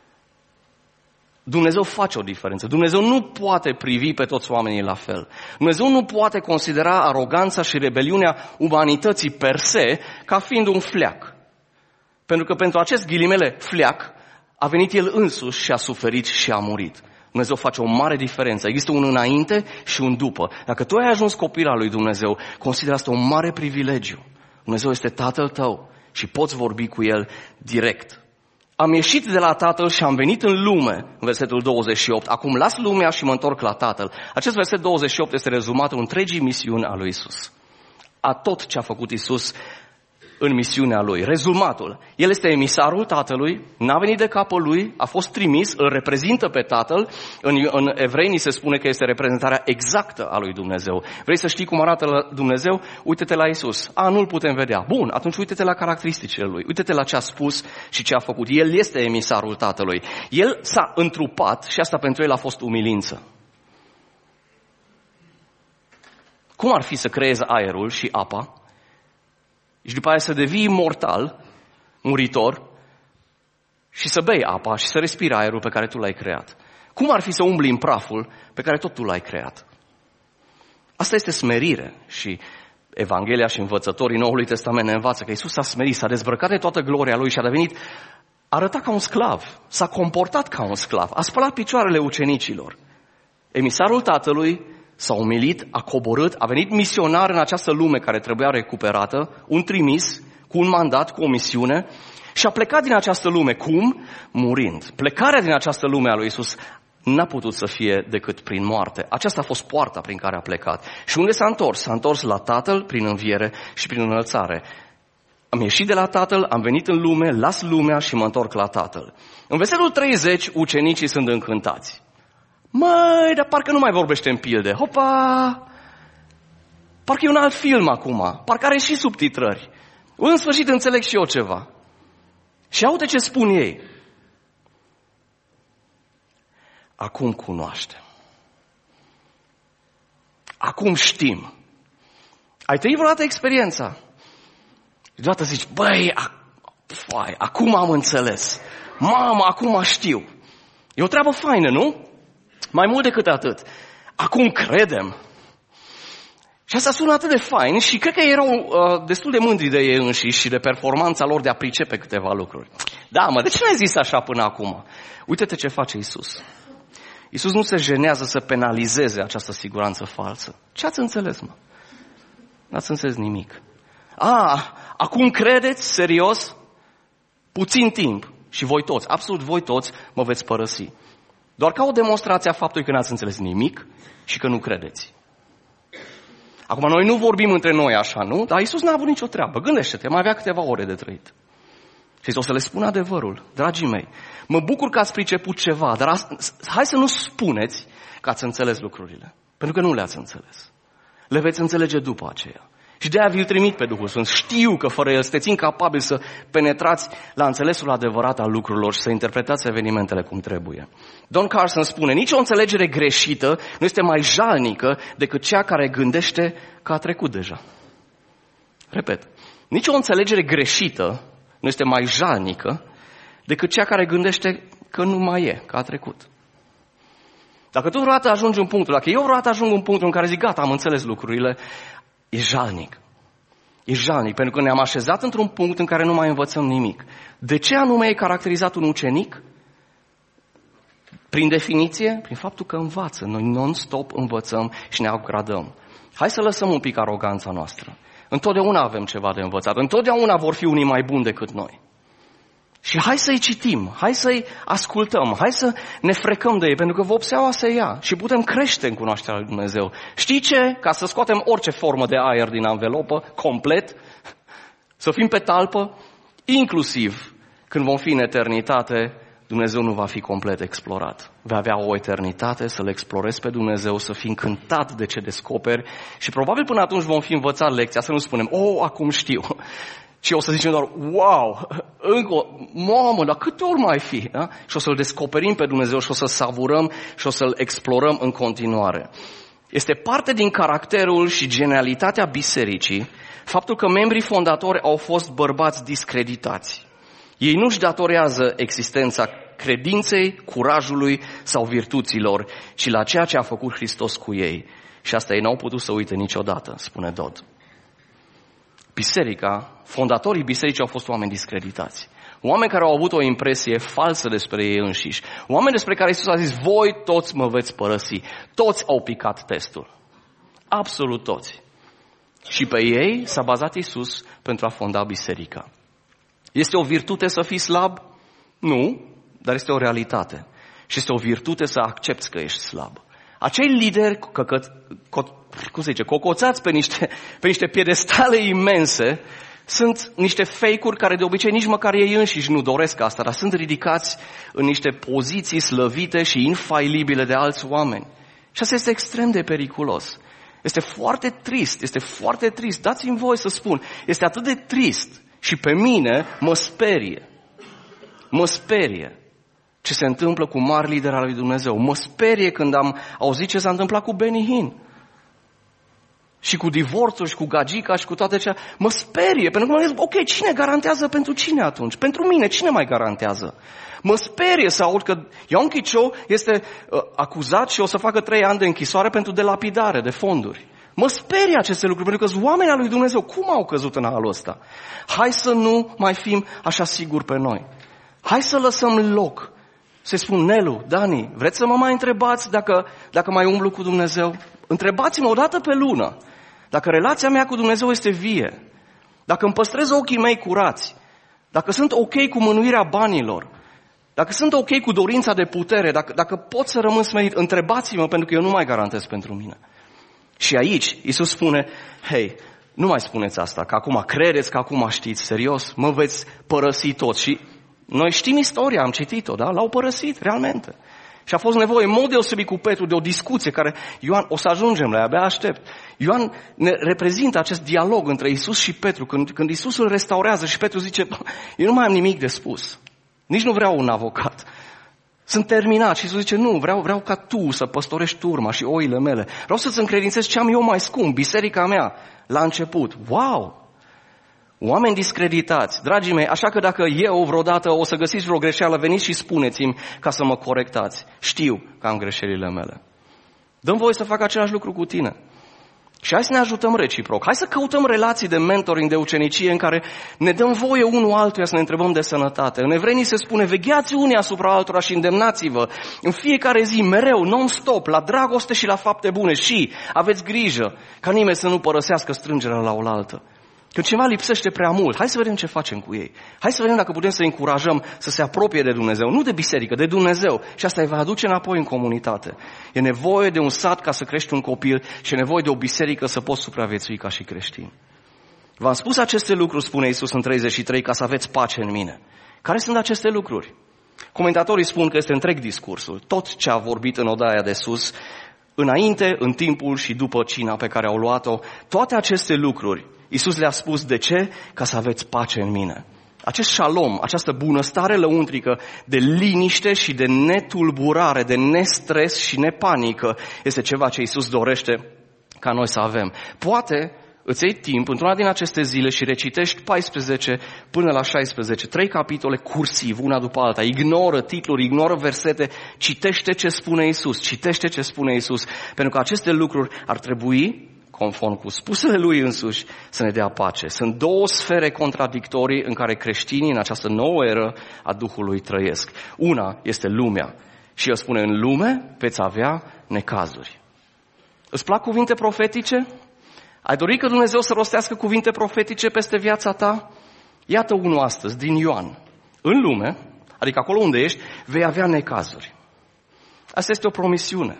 Dumnezeu face o diferență. Dumnezeu nu poate privi pe toți oamenii la fel. Dumnezeu nu poate considera aroganța și rebeliunea umanității per se ca fiind un fleac. Pentru că pentru acest ghilimele fleac a venit El însuși și a suferit și a murit. Dumnezeu face o mare diferență. Există un înainte și un după. Dacă tu ai ajuns copil al lui Dumnezeu, consideră asta un mare privilegiu. Dumnezeu este Tatăl tău și poți vorbi cu El direct. Am ieșit de la Tatăl și am venit în lume, în versetul 28. Acum las lumea și mă întorc la Tatăl. Acest verset 28 este rezumat în întregii misiuni a lui Isus. A tot ce a făcut Isus în misiunea lui. Rezumatul. El este emisarul Tatălui, n-a venit de capul lui, a fost trimis, îl reprezintă pe Tatăl. În Evrei ni se spune că este reprezentarea exactă a lui Dumnezeu. Vrei să știi cum arată Dumnezeu? Uite-te la Isus. Nu-l putem vedea. Bun, atunci uite-te la caracteristicile lui. Uite-te la ce a spus și ce a făcut. El este emisarul Tatălui. El s-a întrupat și asta pentru el a fost umilință. Cum ar fi să creezi aerul și apa și după aia să devii mortal, muritor, și să bei apa și să respiri aerul pe care tu l-ai creat? Cum ar fi să umbli în praful pe care tot tu l-ai creat? Asta este smerire și Evanghelia și învățătorii Noului Testament ne învață că Iisus s-a smerit, s-a dezbrăcat de toată gloria Lui și a devenit, arăta ca un sclav, s-a comportat ca un sclav, a spălat picioarele ucenicilor. Emisarul Tatălui s-a umilit, a coborât, a venit misionar în această lume care trebuia recuperată, un trimis, cu un mandat, cu o misiune și a plecat din această lume. Cum? Murind. Plecarea din această lume a lui Iisus n-a putut să fie decât prin moarte. Aceasta a fost poarta prin care a plecat. Și unde s-a întors? S-a întors la Tatăl prin înviere și prin înălțare. Am ieșit de la Tatăl, am venit în lume, las lumea și mă întorc la Tatăl. În versetul 30, ucenicii sunt încântați. Măi, dar parcă nu mai vorbește în pilde. Hopa! Parcă e un alt film acum. Parcă are și subtitrări. În sfârșit înțeleg și eu ceva. Și uite ce spun ei. Acum cunoaștem. Acum știm. Ai trăit vreodată experiența? Deodată zici, băi, acum am înțeles. Mamă, acum știu. E o treabă faină, nu? Mai mult decât atât. Acum credem. Și asta sună atât de fain și cred că erau destul de mândri de ei înșiși și de performanța lor de a pricepe câteva lucruri. Da, de ce n-ai zis așa până acum? Uite-te ce face Iisus. Iisus nu se jenează să penalizeze această siguranță falsă. Ce ați înțeles, mă? N-ați înțeles nimic. Acum credeți? Serios? Puțin timp. și voi toți, absolut voi toți, mă veți părăsi. Doar ca o demonstrație a faptului că n-ați înțeles nimic și că nu credeți. Acum, noi nu vorbim între noi așa, nu? Dar Iisus n-a avut nicio treabă. Gândește-te, mai avea câteva ore de trăit. Și o să le spun adevărul, dragii mei. Mă bucur că ați priceput ceva, dar hai să nu spuneți că ați înțeles lucrurile. Pentru că nu le-ați înțeles. Le veți înțelege după aceea. Și de-aia vi-l trimit pe Duhul Sfânt. Știu că fără El sunteți incapabili să penetrați la înțelesul adevărat al lucrurilor și să interpretați evenimentele cum trebuie. Don Carson spune, nicio înțelegere greșită nu este mai jalnică decât cea care gândește că a trecut deja. Repet, nicio înțelegere greșită nu este mai jalnică decât cea care gândește că nu mai e, că a trecut. Dacă tu vreodată ajungi în punctul, dacă eu vreodată ajung în punctul în care zic, gata, am înțeles lucrurile, e jalnic. E jalnic, pentru că ne-am așezat într-un punct în care nu mai învățăm nimic. De ce anume e caracterizat un ucenic? Prin definiție, prin faptul că învață. Noi non-stop învățăm și ne upgradăm. Hai să lăsăm un pic aroganța noastră. Întotdeauna avem ceva de învățat. Întotdeauna vor fi unii mai buni decât noi. Și hai să-i citim, hai să-i ascultăm, hai să ne frecăm de ei, pentru că vopseaua se ia și putem crește în cunoașterea lui Dumnezeu. Știi ce? Ca să scoatem orice formă de aer din anvelopă, complet, să fim pe talpă, inclusiv când vom fi în eternitate, Dumnezeu nu va fi complet explorat. Vei avea o eternitate să-L explorezi pe Dumnezeu, să fii încântat de ce descoperi și probabil până atunci vom fi învățat lecția, să nu spunem, acum știu. Și o să zicem doar, wow, mamă, dar câte ori mai fi? Da? Și o să-L descoperim pe Dumnezeu și o să savurăm și o să-L explorăm în continuare. Este parte din caracterul și genialitatea bisericii faptul că membrii fondatori au fost bărbați discreditați. Ei nu-și datorează existența credinței, curajului sau virtuților, ci la ceea ce a făcut Hristos cu ei. Și asta ei n-au putut să uite niciodată, spune Dodd. Biserica, fondatorii bisericii au fost oameni discreditați. Oameni care au avut o impresie falsă despre ei înșiși. Oameni despre care Iisus a zis, voi toți mă veți părăsi. Toți au picat testul. Absolut toți. Și pe ei s-a bazat Iisus pentru a fonda biserica. Este o virtute să fii slab? Nu, dar este o realitate. Și este o virtute să accepți că ești slab. Acei lideri cocoțați pe niște piedestale imense sunt niște fake-uri care de obicei nici măcar ei înșiși nu doresc asta, dar sunt ridicați în niște poziții slăvite și infailibile de alți oameni. Și asta este extrem de periculos. Este foarte trist, dați-mi voie să spun, este atât de trist și pe mine mă sperie ce se întâmplă cu mari lideri al lui Dumnezeu. Mă sperie când am auzit ce s-a întâmplat cu Benny Hinn. Și cu divorțul, și cu gagica, și cu toate acestea. Mă sperie, pentru că mă gândesc, ok, cine garantează pentru cine atunci? Pentru mine, cine mai garantează? Mă sperie să aud că Ion Chiciu este acuzat și o să facă 3 ani de închisoare pentru delapidare de fonduri. Mă sperie aceste lucruri, pentru că sunt oameni al lui Dumnezeu. Cum au căzut în halul ăsta? Hai să nu mai fim așa siguri pe noi. Hai să lăsăm loc. Se spun, Nelu, Dani, vreți să mă mai întrebați dacă mai umblu cu Dumnezeu? Întrebați-mă o dată pe lună. Dacă relația mea cu Dumnezeu este vie, dacă îmi păstrez ochii mei curați, dacă sunt ok cu mânuirea banilor, dacă sunt ok cu dorința de putere, dacă pot să rămân smerit, întrebați-mă, pentru că eu nu mai garantez pentru mine. Și aici Iisus spune, hei, nu mai spuneți asta, că acum credeți, că acum știți, serios, mă veți părăsi toți. Și noi știm istoria, am citit-o, da? L-au părăsit, realmente. Și a fost nevoie, în mod deosebit cu Petru, de o discuție care, Ioan, o să ajungem la ea, abia aștept. Ioan ne reprezintă acest dialog între Iisus și Petru, când Iisus îl restaurează și Petru zice, eu nu mai am nimic de spus, nici nu vreau un avocat. Sunt terminat și Iisus zice, nu, vreau ca tu să păstorești turma și oile mele. Vreau să-ți încredințez ce am eu mai scump, biserica mea, la început. Wow! Oameni discreditați, dragii mei, așa că dacă eu vreodată o să găsiți vreo greșeală, veniți și spuneți-mi ca să mă corectați. Știu că am greșelile mele. Dă-mi voie să fac același lucru cu tine. Și hai să ne ajutăm reciproc. Hai să căutăm relații de mentoring, de ucenicie în care ne dăm voie unul altuia să ne întrebăm de sănătate. În Evreni se spune, vegheați unii asupra altora și îndemnați-vă în fiecare zi, mereu, non-stop, la dragoste și la fapte bune și aveți grijă ca nimeni să nu părăsească strângerea la oaltă. Când cineva lipsește prea mult, hai să vedem ce facem cu ei. Hai să vedem dacă putem să încurajăm să se apropie de Dumnezeu, nu de biserică, de Dumnezeu. Și asta îi va aduce înapoi în comunitate. E nevoie de un sat ca să crești un copil și e nevoie de o biserică să poți supraviețui ca și creștin. V-am spus aceste lucruri, spune Iisus în 33, ca să aveți pace în mine. Care sunt aceste lucruri? Comentatorii spun că este întreg discursul, tot ce a vorbit în odaia de sus, înainte, în timpul și după cina pe care au luat-o, toate aceste lucruri, Iisus le-a spus de ce? Ca să aveți pace în mine. Acest shalom, această bunăstare lăuntrică de liniște și de netulburare, de nestres și nepanică, este ceva ce Iisus dorește ca noi să avem. Poate îți iei timp într-una din aceste zile și recitești 14 până la 16, 3 capitole cursiv, una după alta, ignoră titluri, ignoră versete, citește ce spune Iisus, citește ce spune Iisus, pentru că aceste lucruri ar trebui, conform cu spusele lui însuși, să ne dea pace. Sunt două sfere contradictorii în care creștinii în această nouă eră a Duhului trăiesc. Una este lumea și el spune, în lume veți avea necazuri. Îți plac cuvinte profetice? Ai dori că Dumnezeu să rostească cuvinte profetice peste viața ta? Iată unul astăzi, din Ioan. În lume, adică acolo unde ești, vei avea necazuri. Asta este o promisiune.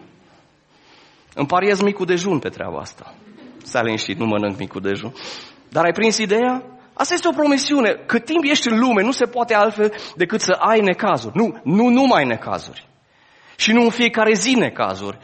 Îmi pariez micul dejun pe treaba asta. Stai liniștit, nu mănânc micul dejun. Dar ai prins ideea? Asta este o promisiune. Cât timp ești în lume, nu se poate altfel decât să ai necazuri. Nu numai necazuri. Și nu în fiecare zi necazuri.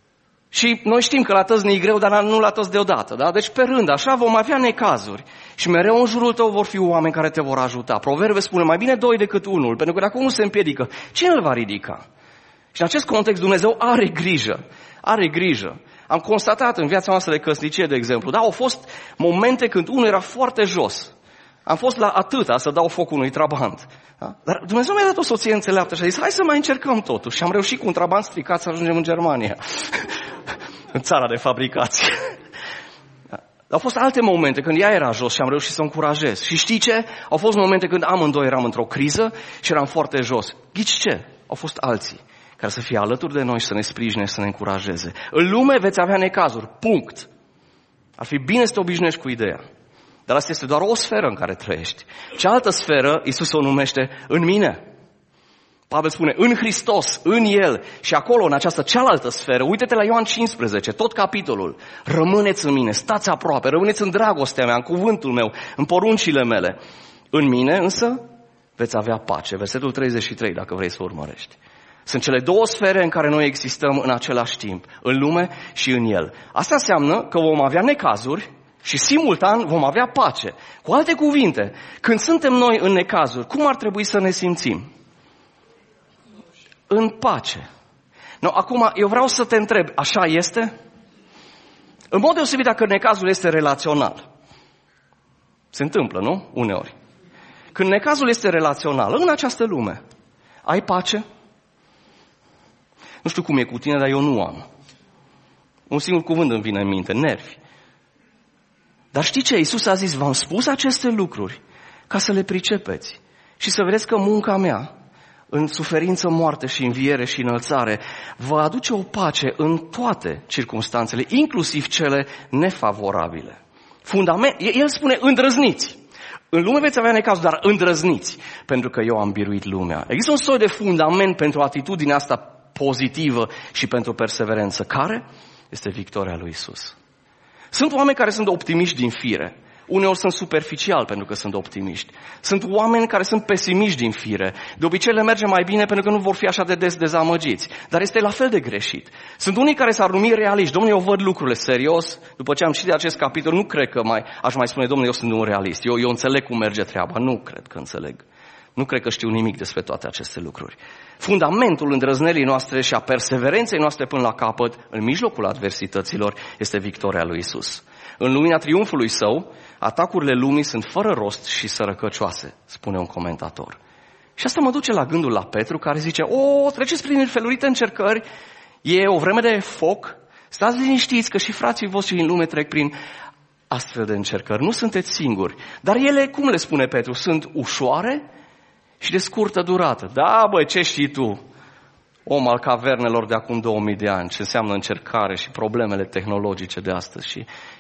Și noi știm că la toți ne e greu, dar nu la toți deodată. Da? Deci pe rând, așa vom avea necazuri. Și mereu în jurul tău vor fi oameni care te vor ajuta. Proverbe spune, mai bine doi decât unul, pentru că dacă unul se împiedică, cine îl va ridica? Și în acest context Dumnezeu are grijă. Are grijă. Am constatat în viața noastră de căsnicie, de exemplu, da, au fost momente când unul era foarte jos. Am fost la atâta să dau foc unui trabant. Da? Dar Dumnezeu mi-a dat o soție înțeleaptă și a zis, hai să mai încercăm totuși. Și am reușit cu un trabant stricat să ajungem în Germania. În țara de fabricație. Da? Au fost alte momente când ea era jos și am reușit să o încurajez. Și știi ce? Au fost momente când amândoi eram într-o criză și eram foarte jos. Ghici ce? Au fost alții care să fie alături de noi, să ne sprijine, să ne încurajeze. În lume veți avea necazuri. Punct. Ar fi bine să te obișnuiești cu ideea. Dar asta este doar o sferă în care trăiești. Cealaltă sferă, Iisus o numește în mine. Pavel spune, în Hristos, în El. Și acolo, în această cealaltă sferă, uite-te la Ioan 15, tot capitolul. Rămâneți în mine, stați aproape, rămâneți în dragostea mea, în cuvântul meu, în poruncile mele. În mine, însă, veți avea pace. Versetul 33, dacă vrei să urmărești. Sunt cele două sfere în care noi existăm în același timp, în lume și în El. Asta înseamnă că vom avea necazuri și simultan vom avea pace. Cu alte cuvinte, când suntem noi în necazuri, cum ar trebui să ne simțim? În pace. No, acum, eu vreau să te întreb, așa este? În mod deosebit dacă necazul este relațional. Se întâmplă, nu? Uneori. Când necazul este relațional, în această lume, ai pace? Nu știu cum e cu tine, dar eu nu am. Un singur cuvânt îmi vine în minte, nervi. Dar știi ce? Iisus a zis, v-am spus aceste lucruri ca să le pricepeți. Și să vedeți că munca mea, în suferință, moarte și înviere și înălțare, vă aduce o pace în toate circumstanțele, inclusiv cele nefavorabile. El spune, îndrăzniți. În lume veți avea necazuri, dar îndrăzniți, pentru că eu am biruit lumea. Există un soi de fundament pentru atitudinea asta pozitivă și pentru perseverență. Care? Este victoria lui Iisus. Sunt oameni care sunt optimiști din fire. Uneori sunt superficiali pentru că sunt optimiști. Sunt oameni care sunt pesimiști din fire. De obicei le merge mai bine pentru că nu vor fi așa de des dezamăgiți. Dar este la fel de greșit. Sunt unii care s-ar numi realiști. Dom'le, eu văd lucrurile serios. După ce am citit acest capitol, nu cred că aș mai spune, dom'le, eu sunt un realist. Eu înțeleg cum merge treaba. Nu cred că înțeleg. Nu cred că știu nimic despre toate aceste lucruri. Fundamentul îndrăznerii noastre și a perseverenței noastre până la capăt, în mijlocul adversităților, este victoria lui Iisus. În lumina triumfului său, atacurile lumii sunt fără rost și sărăcăcioase, spune un comentator. Și asta mă duce la gândul la Petru, care zice, treceți prin felurite încercări, e o vreme de foc, stați liniștiți că și frații voștri în lume trec prin astfel de încercări. Nu sunteți singuri. Dar ele, cum le spune Petru, sunt ușoare și de scurtă durată. Da, băi, ce știi tu, om al cavernelor de acum 2000 de ani, ce înseamnă încercare și problemele tehnologice de astăzi și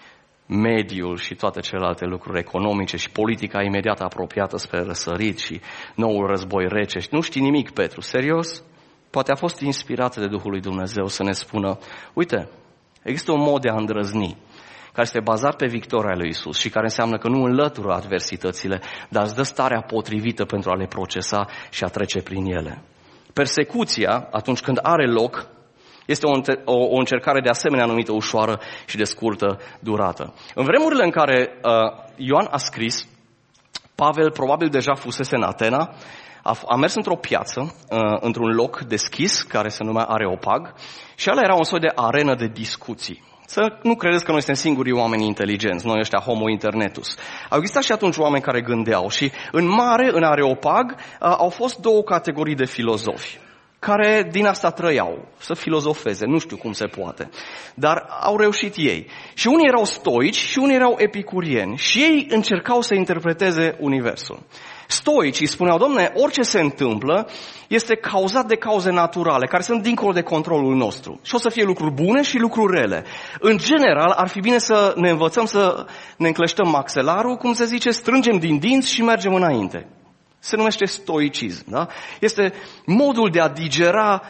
mediul și toate celelalte lucruri economice și politica imediat apropiată spre răsărit și noul război rece. Și nu știi nimic, Petru, serios? Poate a fost inspirat de Duhul lui Dumnezeu să ne spună, uite, există un mod de a îndrăzni, care este bazat pe victoria lui Isus și care înseamnă că nu înlătură adversitățile, dar îți dă starea potrivită pentru a le procesa și a trece prin ele. Persecuția, atunci când are loc, este o încercare de asemenea numită ușoară și de scurtă durată. În vremurile în care Ioan a scris, Pavel probabil deja fusese în Atena, a mers într-o piață, într-un loc deschis, care se numea Areopag, și ăla era un soi de arenă de discuții. Să nu credeți că noi suntem singurii oameni inteligenți, noi ăștia homo internetus. Au existat și atunci oameni care gândeau și în Areopag, au fost două categorii de filozofi care din asta trăiau, să filozofeze, nu știu cum se poate, dar au reușit ei. Și unii erau stoici și unii erau epicurieni și ei încercau să interpreteze universul. Stoicii spuneau, dom'le, orice se întâmplă este cauzat de cauze naturale, care sunt dincolo de controlul nostru. Și o să fie lucruri bune și lucruri rele. În general, ar fi bine să ne învățăm să ne încleștăm maxilarul, cum se zice, strângem din dinți și mergem înainte. Se numește stoicism, da? Este modul de a digera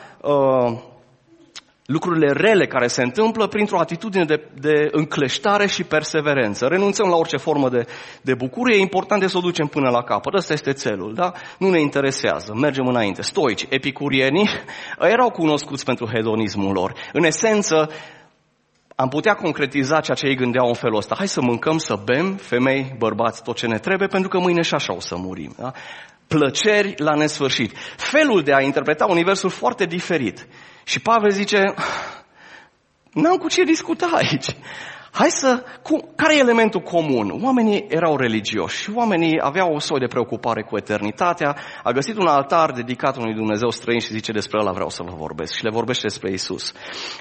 lucrurile rele care se întâmplă printr-o atitudine de încleștare și perseverență. Renunțăm la orice formă de bucurie, e important să o ducem până la capăt. Ăsta este țelul, da? Nu ne interesează, mergem înainte. Stoici, epicurienii, erau cunoscuți pentru hedonismul lor. În esență, am putea concretiza ceea ce ei gândeau în felul ăsta. Hai să mâncăm, să bem, femei, bărbați, tot ce ne trebuie, pentru că mâine și așa o să murim. Da? Plăceri la nesfârșit. Felul de a interpreta universul foarte diferit. Și Pavel zice, n-am cu ce discuta aici. Care e elementul comun? Oamenii erau religioși și oamenii aveau o soi de preocupare cu eternitatea. A găsit un altar dedicat unui Dumnezeu străin și zice, despre ăla vreau să vă vorbesc. Și le vorbește despre Isus.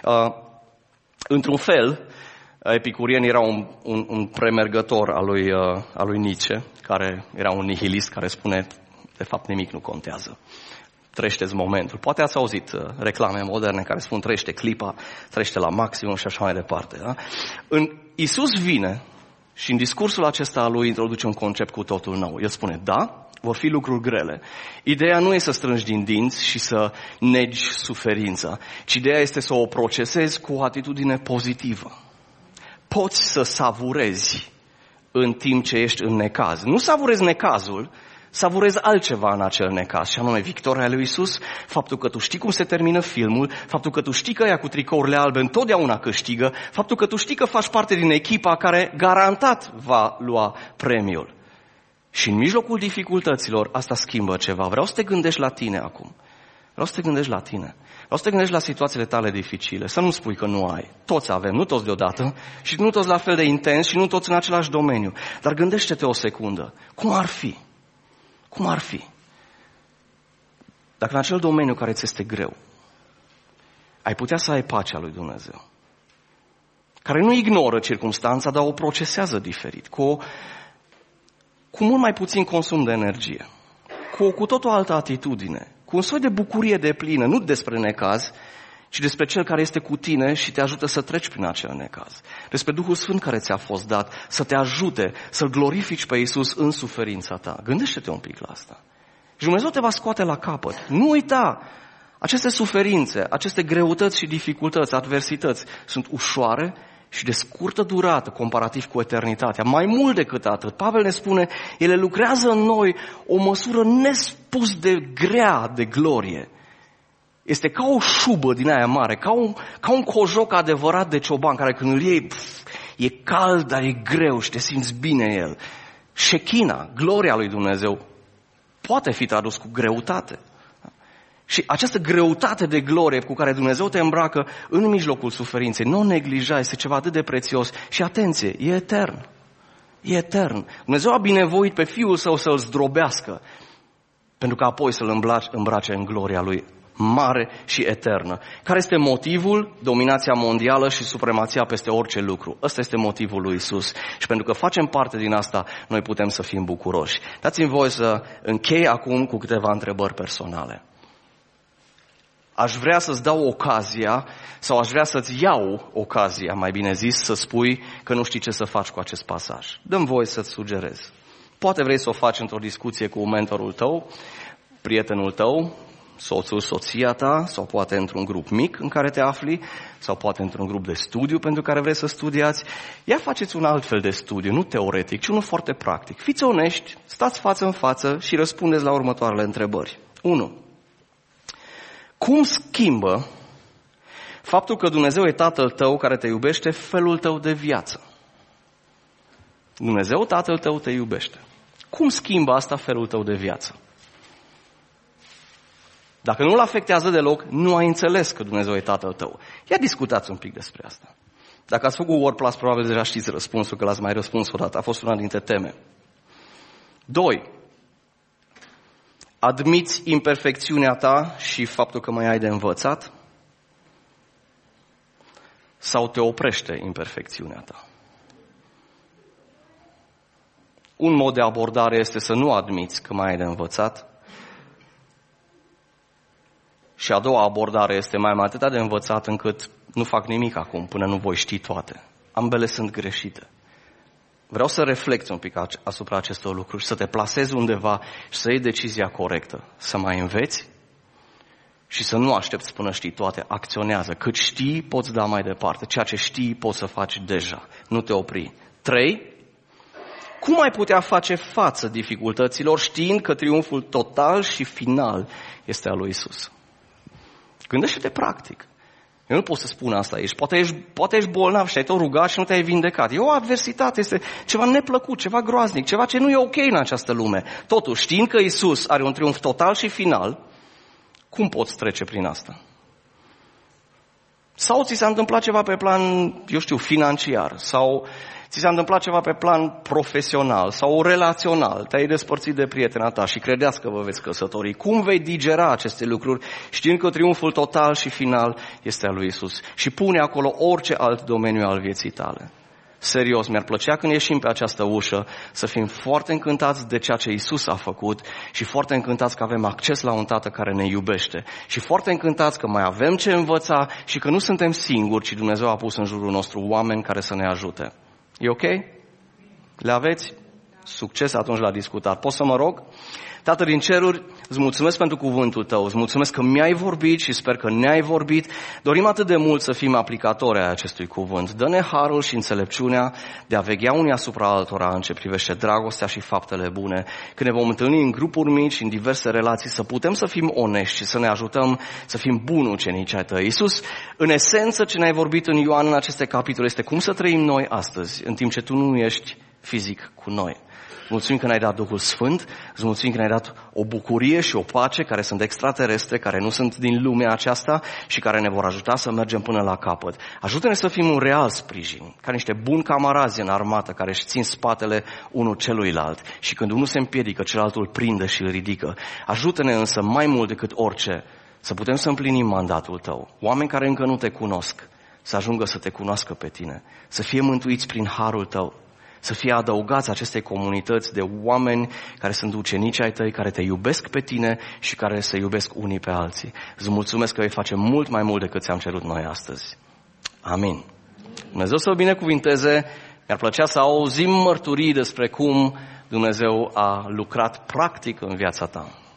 Într-un fel, epicurienii erau un premergător al lui Nietzsche, care era un nihilist care spune, de fapt nimic nu contează. Trăiește-ți momentul. Poate ați auzit reclame moderne care spun trăiește clipa, trăiește la maximum și așa mai departe. Da? Iisus vine și în discursul acesta al lui introduce un concept cu totul nou. El spune, da, vor fi lucruri grele. Ideea nu e să strângi din dinți și să negi suferința, ci ideea este să o procesezi cu o atitudine pozitivă. Poți să savurezi în timp ce ești în necaz. Nu savurezi necazul, savurezi altceva în acel necaz, și anume victoria lui Isus, faptul că tu știi cum se termină filmul, faptul că tu știi că ea cu tricourile albe întotdeauna câștigă, faptul că tu știi că faci parte din echipa care garantat va lua premiul. Și în mijlocul dificultăților asta schimbă ceva. Vreau să te gândești la tine acum. Vreau să te gândești la tine. Vreau să te gândești la situațiile tale dificile. Să nu spui că nu ai. Toți avem, nu toți deodată și nu toți la fel de intens și nu toți în același domeniu. Dar gândește-te o secundă. Cum ar fi? Cum ar fi? Dacă în acel domeniu care ți este greu, ai putea să ai pacea lui Dumnezeu, care nu ignoră circumstanța, dar o procesează diferit, cu mult mai puțin consum de energie, cu tot o altă atitudine, cu un soi de bucurie deplină, nu despre necaz, ci despre Cel care este cu tine și te ajută să treci prin acel necaz. Despre Duhul Sfânt care ți-a fost dat să te ajute să-L glorifici pe Iisus în suferința ta. Gândește-te un pic la asta. Și Dumnezeu te va scoate la capăt. Nu uita, aceste suferințe, aceste greutăți și dificultăți, adversități sunt ușoare și de scurtă durată comparativ cu eternitatea. Mai mult decât atât, Pavel ne spune, ele lucrează în noi o măsură nespus de grea de glorie. Este ca o șubă din aia mare, ca un cojoc adevărat de cioban, care când îl iei, e cald, dar e greu și te simți bine el. Shechina, gloria lui Dumnezeu, poate fi tradus cu greutate. Și această greutate de glorie cu care Dumnezeu te îmbracă în mijlocul suferinței, nu o neglija, este ceva atât de prețios. Și atenție, e etern. E etern. Dumnezeu a binevoit pe Fiul Său să-L zdrobească, pentru că apoi să-L îmbrace în gloria Lui mare și eternă. Care este motivul? Dominația mondială și supremația peste orice lucru. Ăsta este motivul lui Isus. Și pentru că facem parte din asta, noi putem să fim bucuroși. Dați-mi voie să închei acum cu câteva întrebări personale. aș vrea să-ți dau ocazia sau aș vrea să-ți iau ocazia, mai bine zis, să spui că nu știi ce să faci cu acest pasaj. Dă-mi voie să-ți sugerez. Poate vrei să o faci într-o discuție cu mentorul tău, prietenul tău, soțul, soția ta, sau poate într-un grup mic în care te afli, sau poate într-un grup de studiu pentru care vrei să studiați. Ia faceți un alt fel de studiu, nu teoretic, ci unul foarte practic. Fiți onești, stați față în față și răspundeți la următoarele întrebări. 1. Cum schimbă faptul că Dumnezeu e Tatăl tău care te iubește felul tău de viață? Dumnezeu, Tatăl tău, te iubește. Cum schimbă asta felul tău de viață? Dacă nu-l afectează deloc, nu ai înțeles că Dumnezeu e Tatăl tău. Ia discutați un pic despre asta. Dacă ați făcut WordPlus, probabil deja știți răspunsul, că l-ați mai răspuns odată. A fost una dintre teme. 2. Admiți imperfecțiunea ta și faptul că mai ai de învățat? Sau te oprește imperfecțiunea ta? Un mod de abordare este să nu admiți că mai ai de învățat. Și a doua abordare este mai am atâta de învățat încât nu fac nimic acum până nu voi ști toate. Ambele sunt greșite. Vreau să reflecți un pic asupra acestor lucruri, să te plasezi undeva și să iei decizia corectă. Să mai înveți și să nu aștepți până știi toate. Acționează. Cât știi, poți da mai departe. Ceea ce știi, poți să faci deja. Nu te opri. 3. Cum ai putea face față dificultăților știind că triumful total și final este al lui Isus? Gândește-te practic. Eu nu pot să spun asta aici. Poate ești bolnav și ai tot rugat și nu te-ai vindecat. E o adversitate, este ceva neplăcut, ceva groaznic, ceva ce nu e ok în această lume. Totuși, știind că Isus are un triumf total și final, cum poți trece prin asta? Sau ți s-a întâmplat ceva pe plan, eu știu, financiar, sau ți s-a întâmplat ceva pe plan profesional sau relațional, te-ai despărțit de prietena ta și credeați că vă veți căsători. Cum vei digera aceste lucruri știind că triumful total și final este al lui Isus? Și pune acolo orice alt domeniu al vieții tale. Serios, mi-ar plăcea când ieșim pe această ușă să fim foarte încântați de ceea ce Isus a făcut și foarte încântați că avem acces la un Tată care ne iubește și foarte încântați că mai avem ce învăța și că nu suntem singuri, ci Dumnezeu a pus în jurul nostru oameni care să ne ajute. E ok? Le aveți? Succes atunci la discutat. Pot să mă rog? Tată din ceruri, îți mulțumesc pentru cuvântul tău, îți mulțumesc că mi-ai vorbit și sper că ne-ai vorbit. Dorim atât de mult să fim aplicatori ai acestui cuvânt. Dă-ne harul și înțelepciunea de a veghea unii asupra altora în ce privește dragostea și faptele bune. Când ne vom întâlni în grupuri mici, în diverse relații, să putem să fim onești și să ne ajutăm să fim buni ucenici ai tăi. Iisus, în esență ce ne-ai vorbit în Ioan în aceste capitole este cum să trăim noi astăzi, în timp ce tu nu ești fizic cu noi. Mulțumim că ne-ai dat Duhul Sfânt, îți mulțumim că ne-ai dat o bucurie și o pace care sunt extraterestre, care nu sunt din lumea aceasta și care ne vor ajuta să mergem până la capăt. Ajută-ne să fim un real sprijin, ca niște buni camarazi în armată care își țin spatele unul celuilalt și când unul se împiedică, celălalt îl prinde și îl ridică. Ajută-ne însă mai mult decât orice să putem să împlinim mandatul tău. Oameni care încă nu te cunosc, să ajungă să te cunoască pe tine, să fie mântuiți prin harul tău. Să fie adăugați acestei comunități de oameni care sunt ucenici ai tăi, care te iubesc pe tine și care se iubesc unii pe alții. Îți mulțumesc că vei face mult mai mult decât ți-am cerut noi astăzi. Amin. Dumnezeu să o binecuvinteze. Mi-ar plăcea să auzim mărturii despre cum Dumnezeu a lucrat practic în viața ta.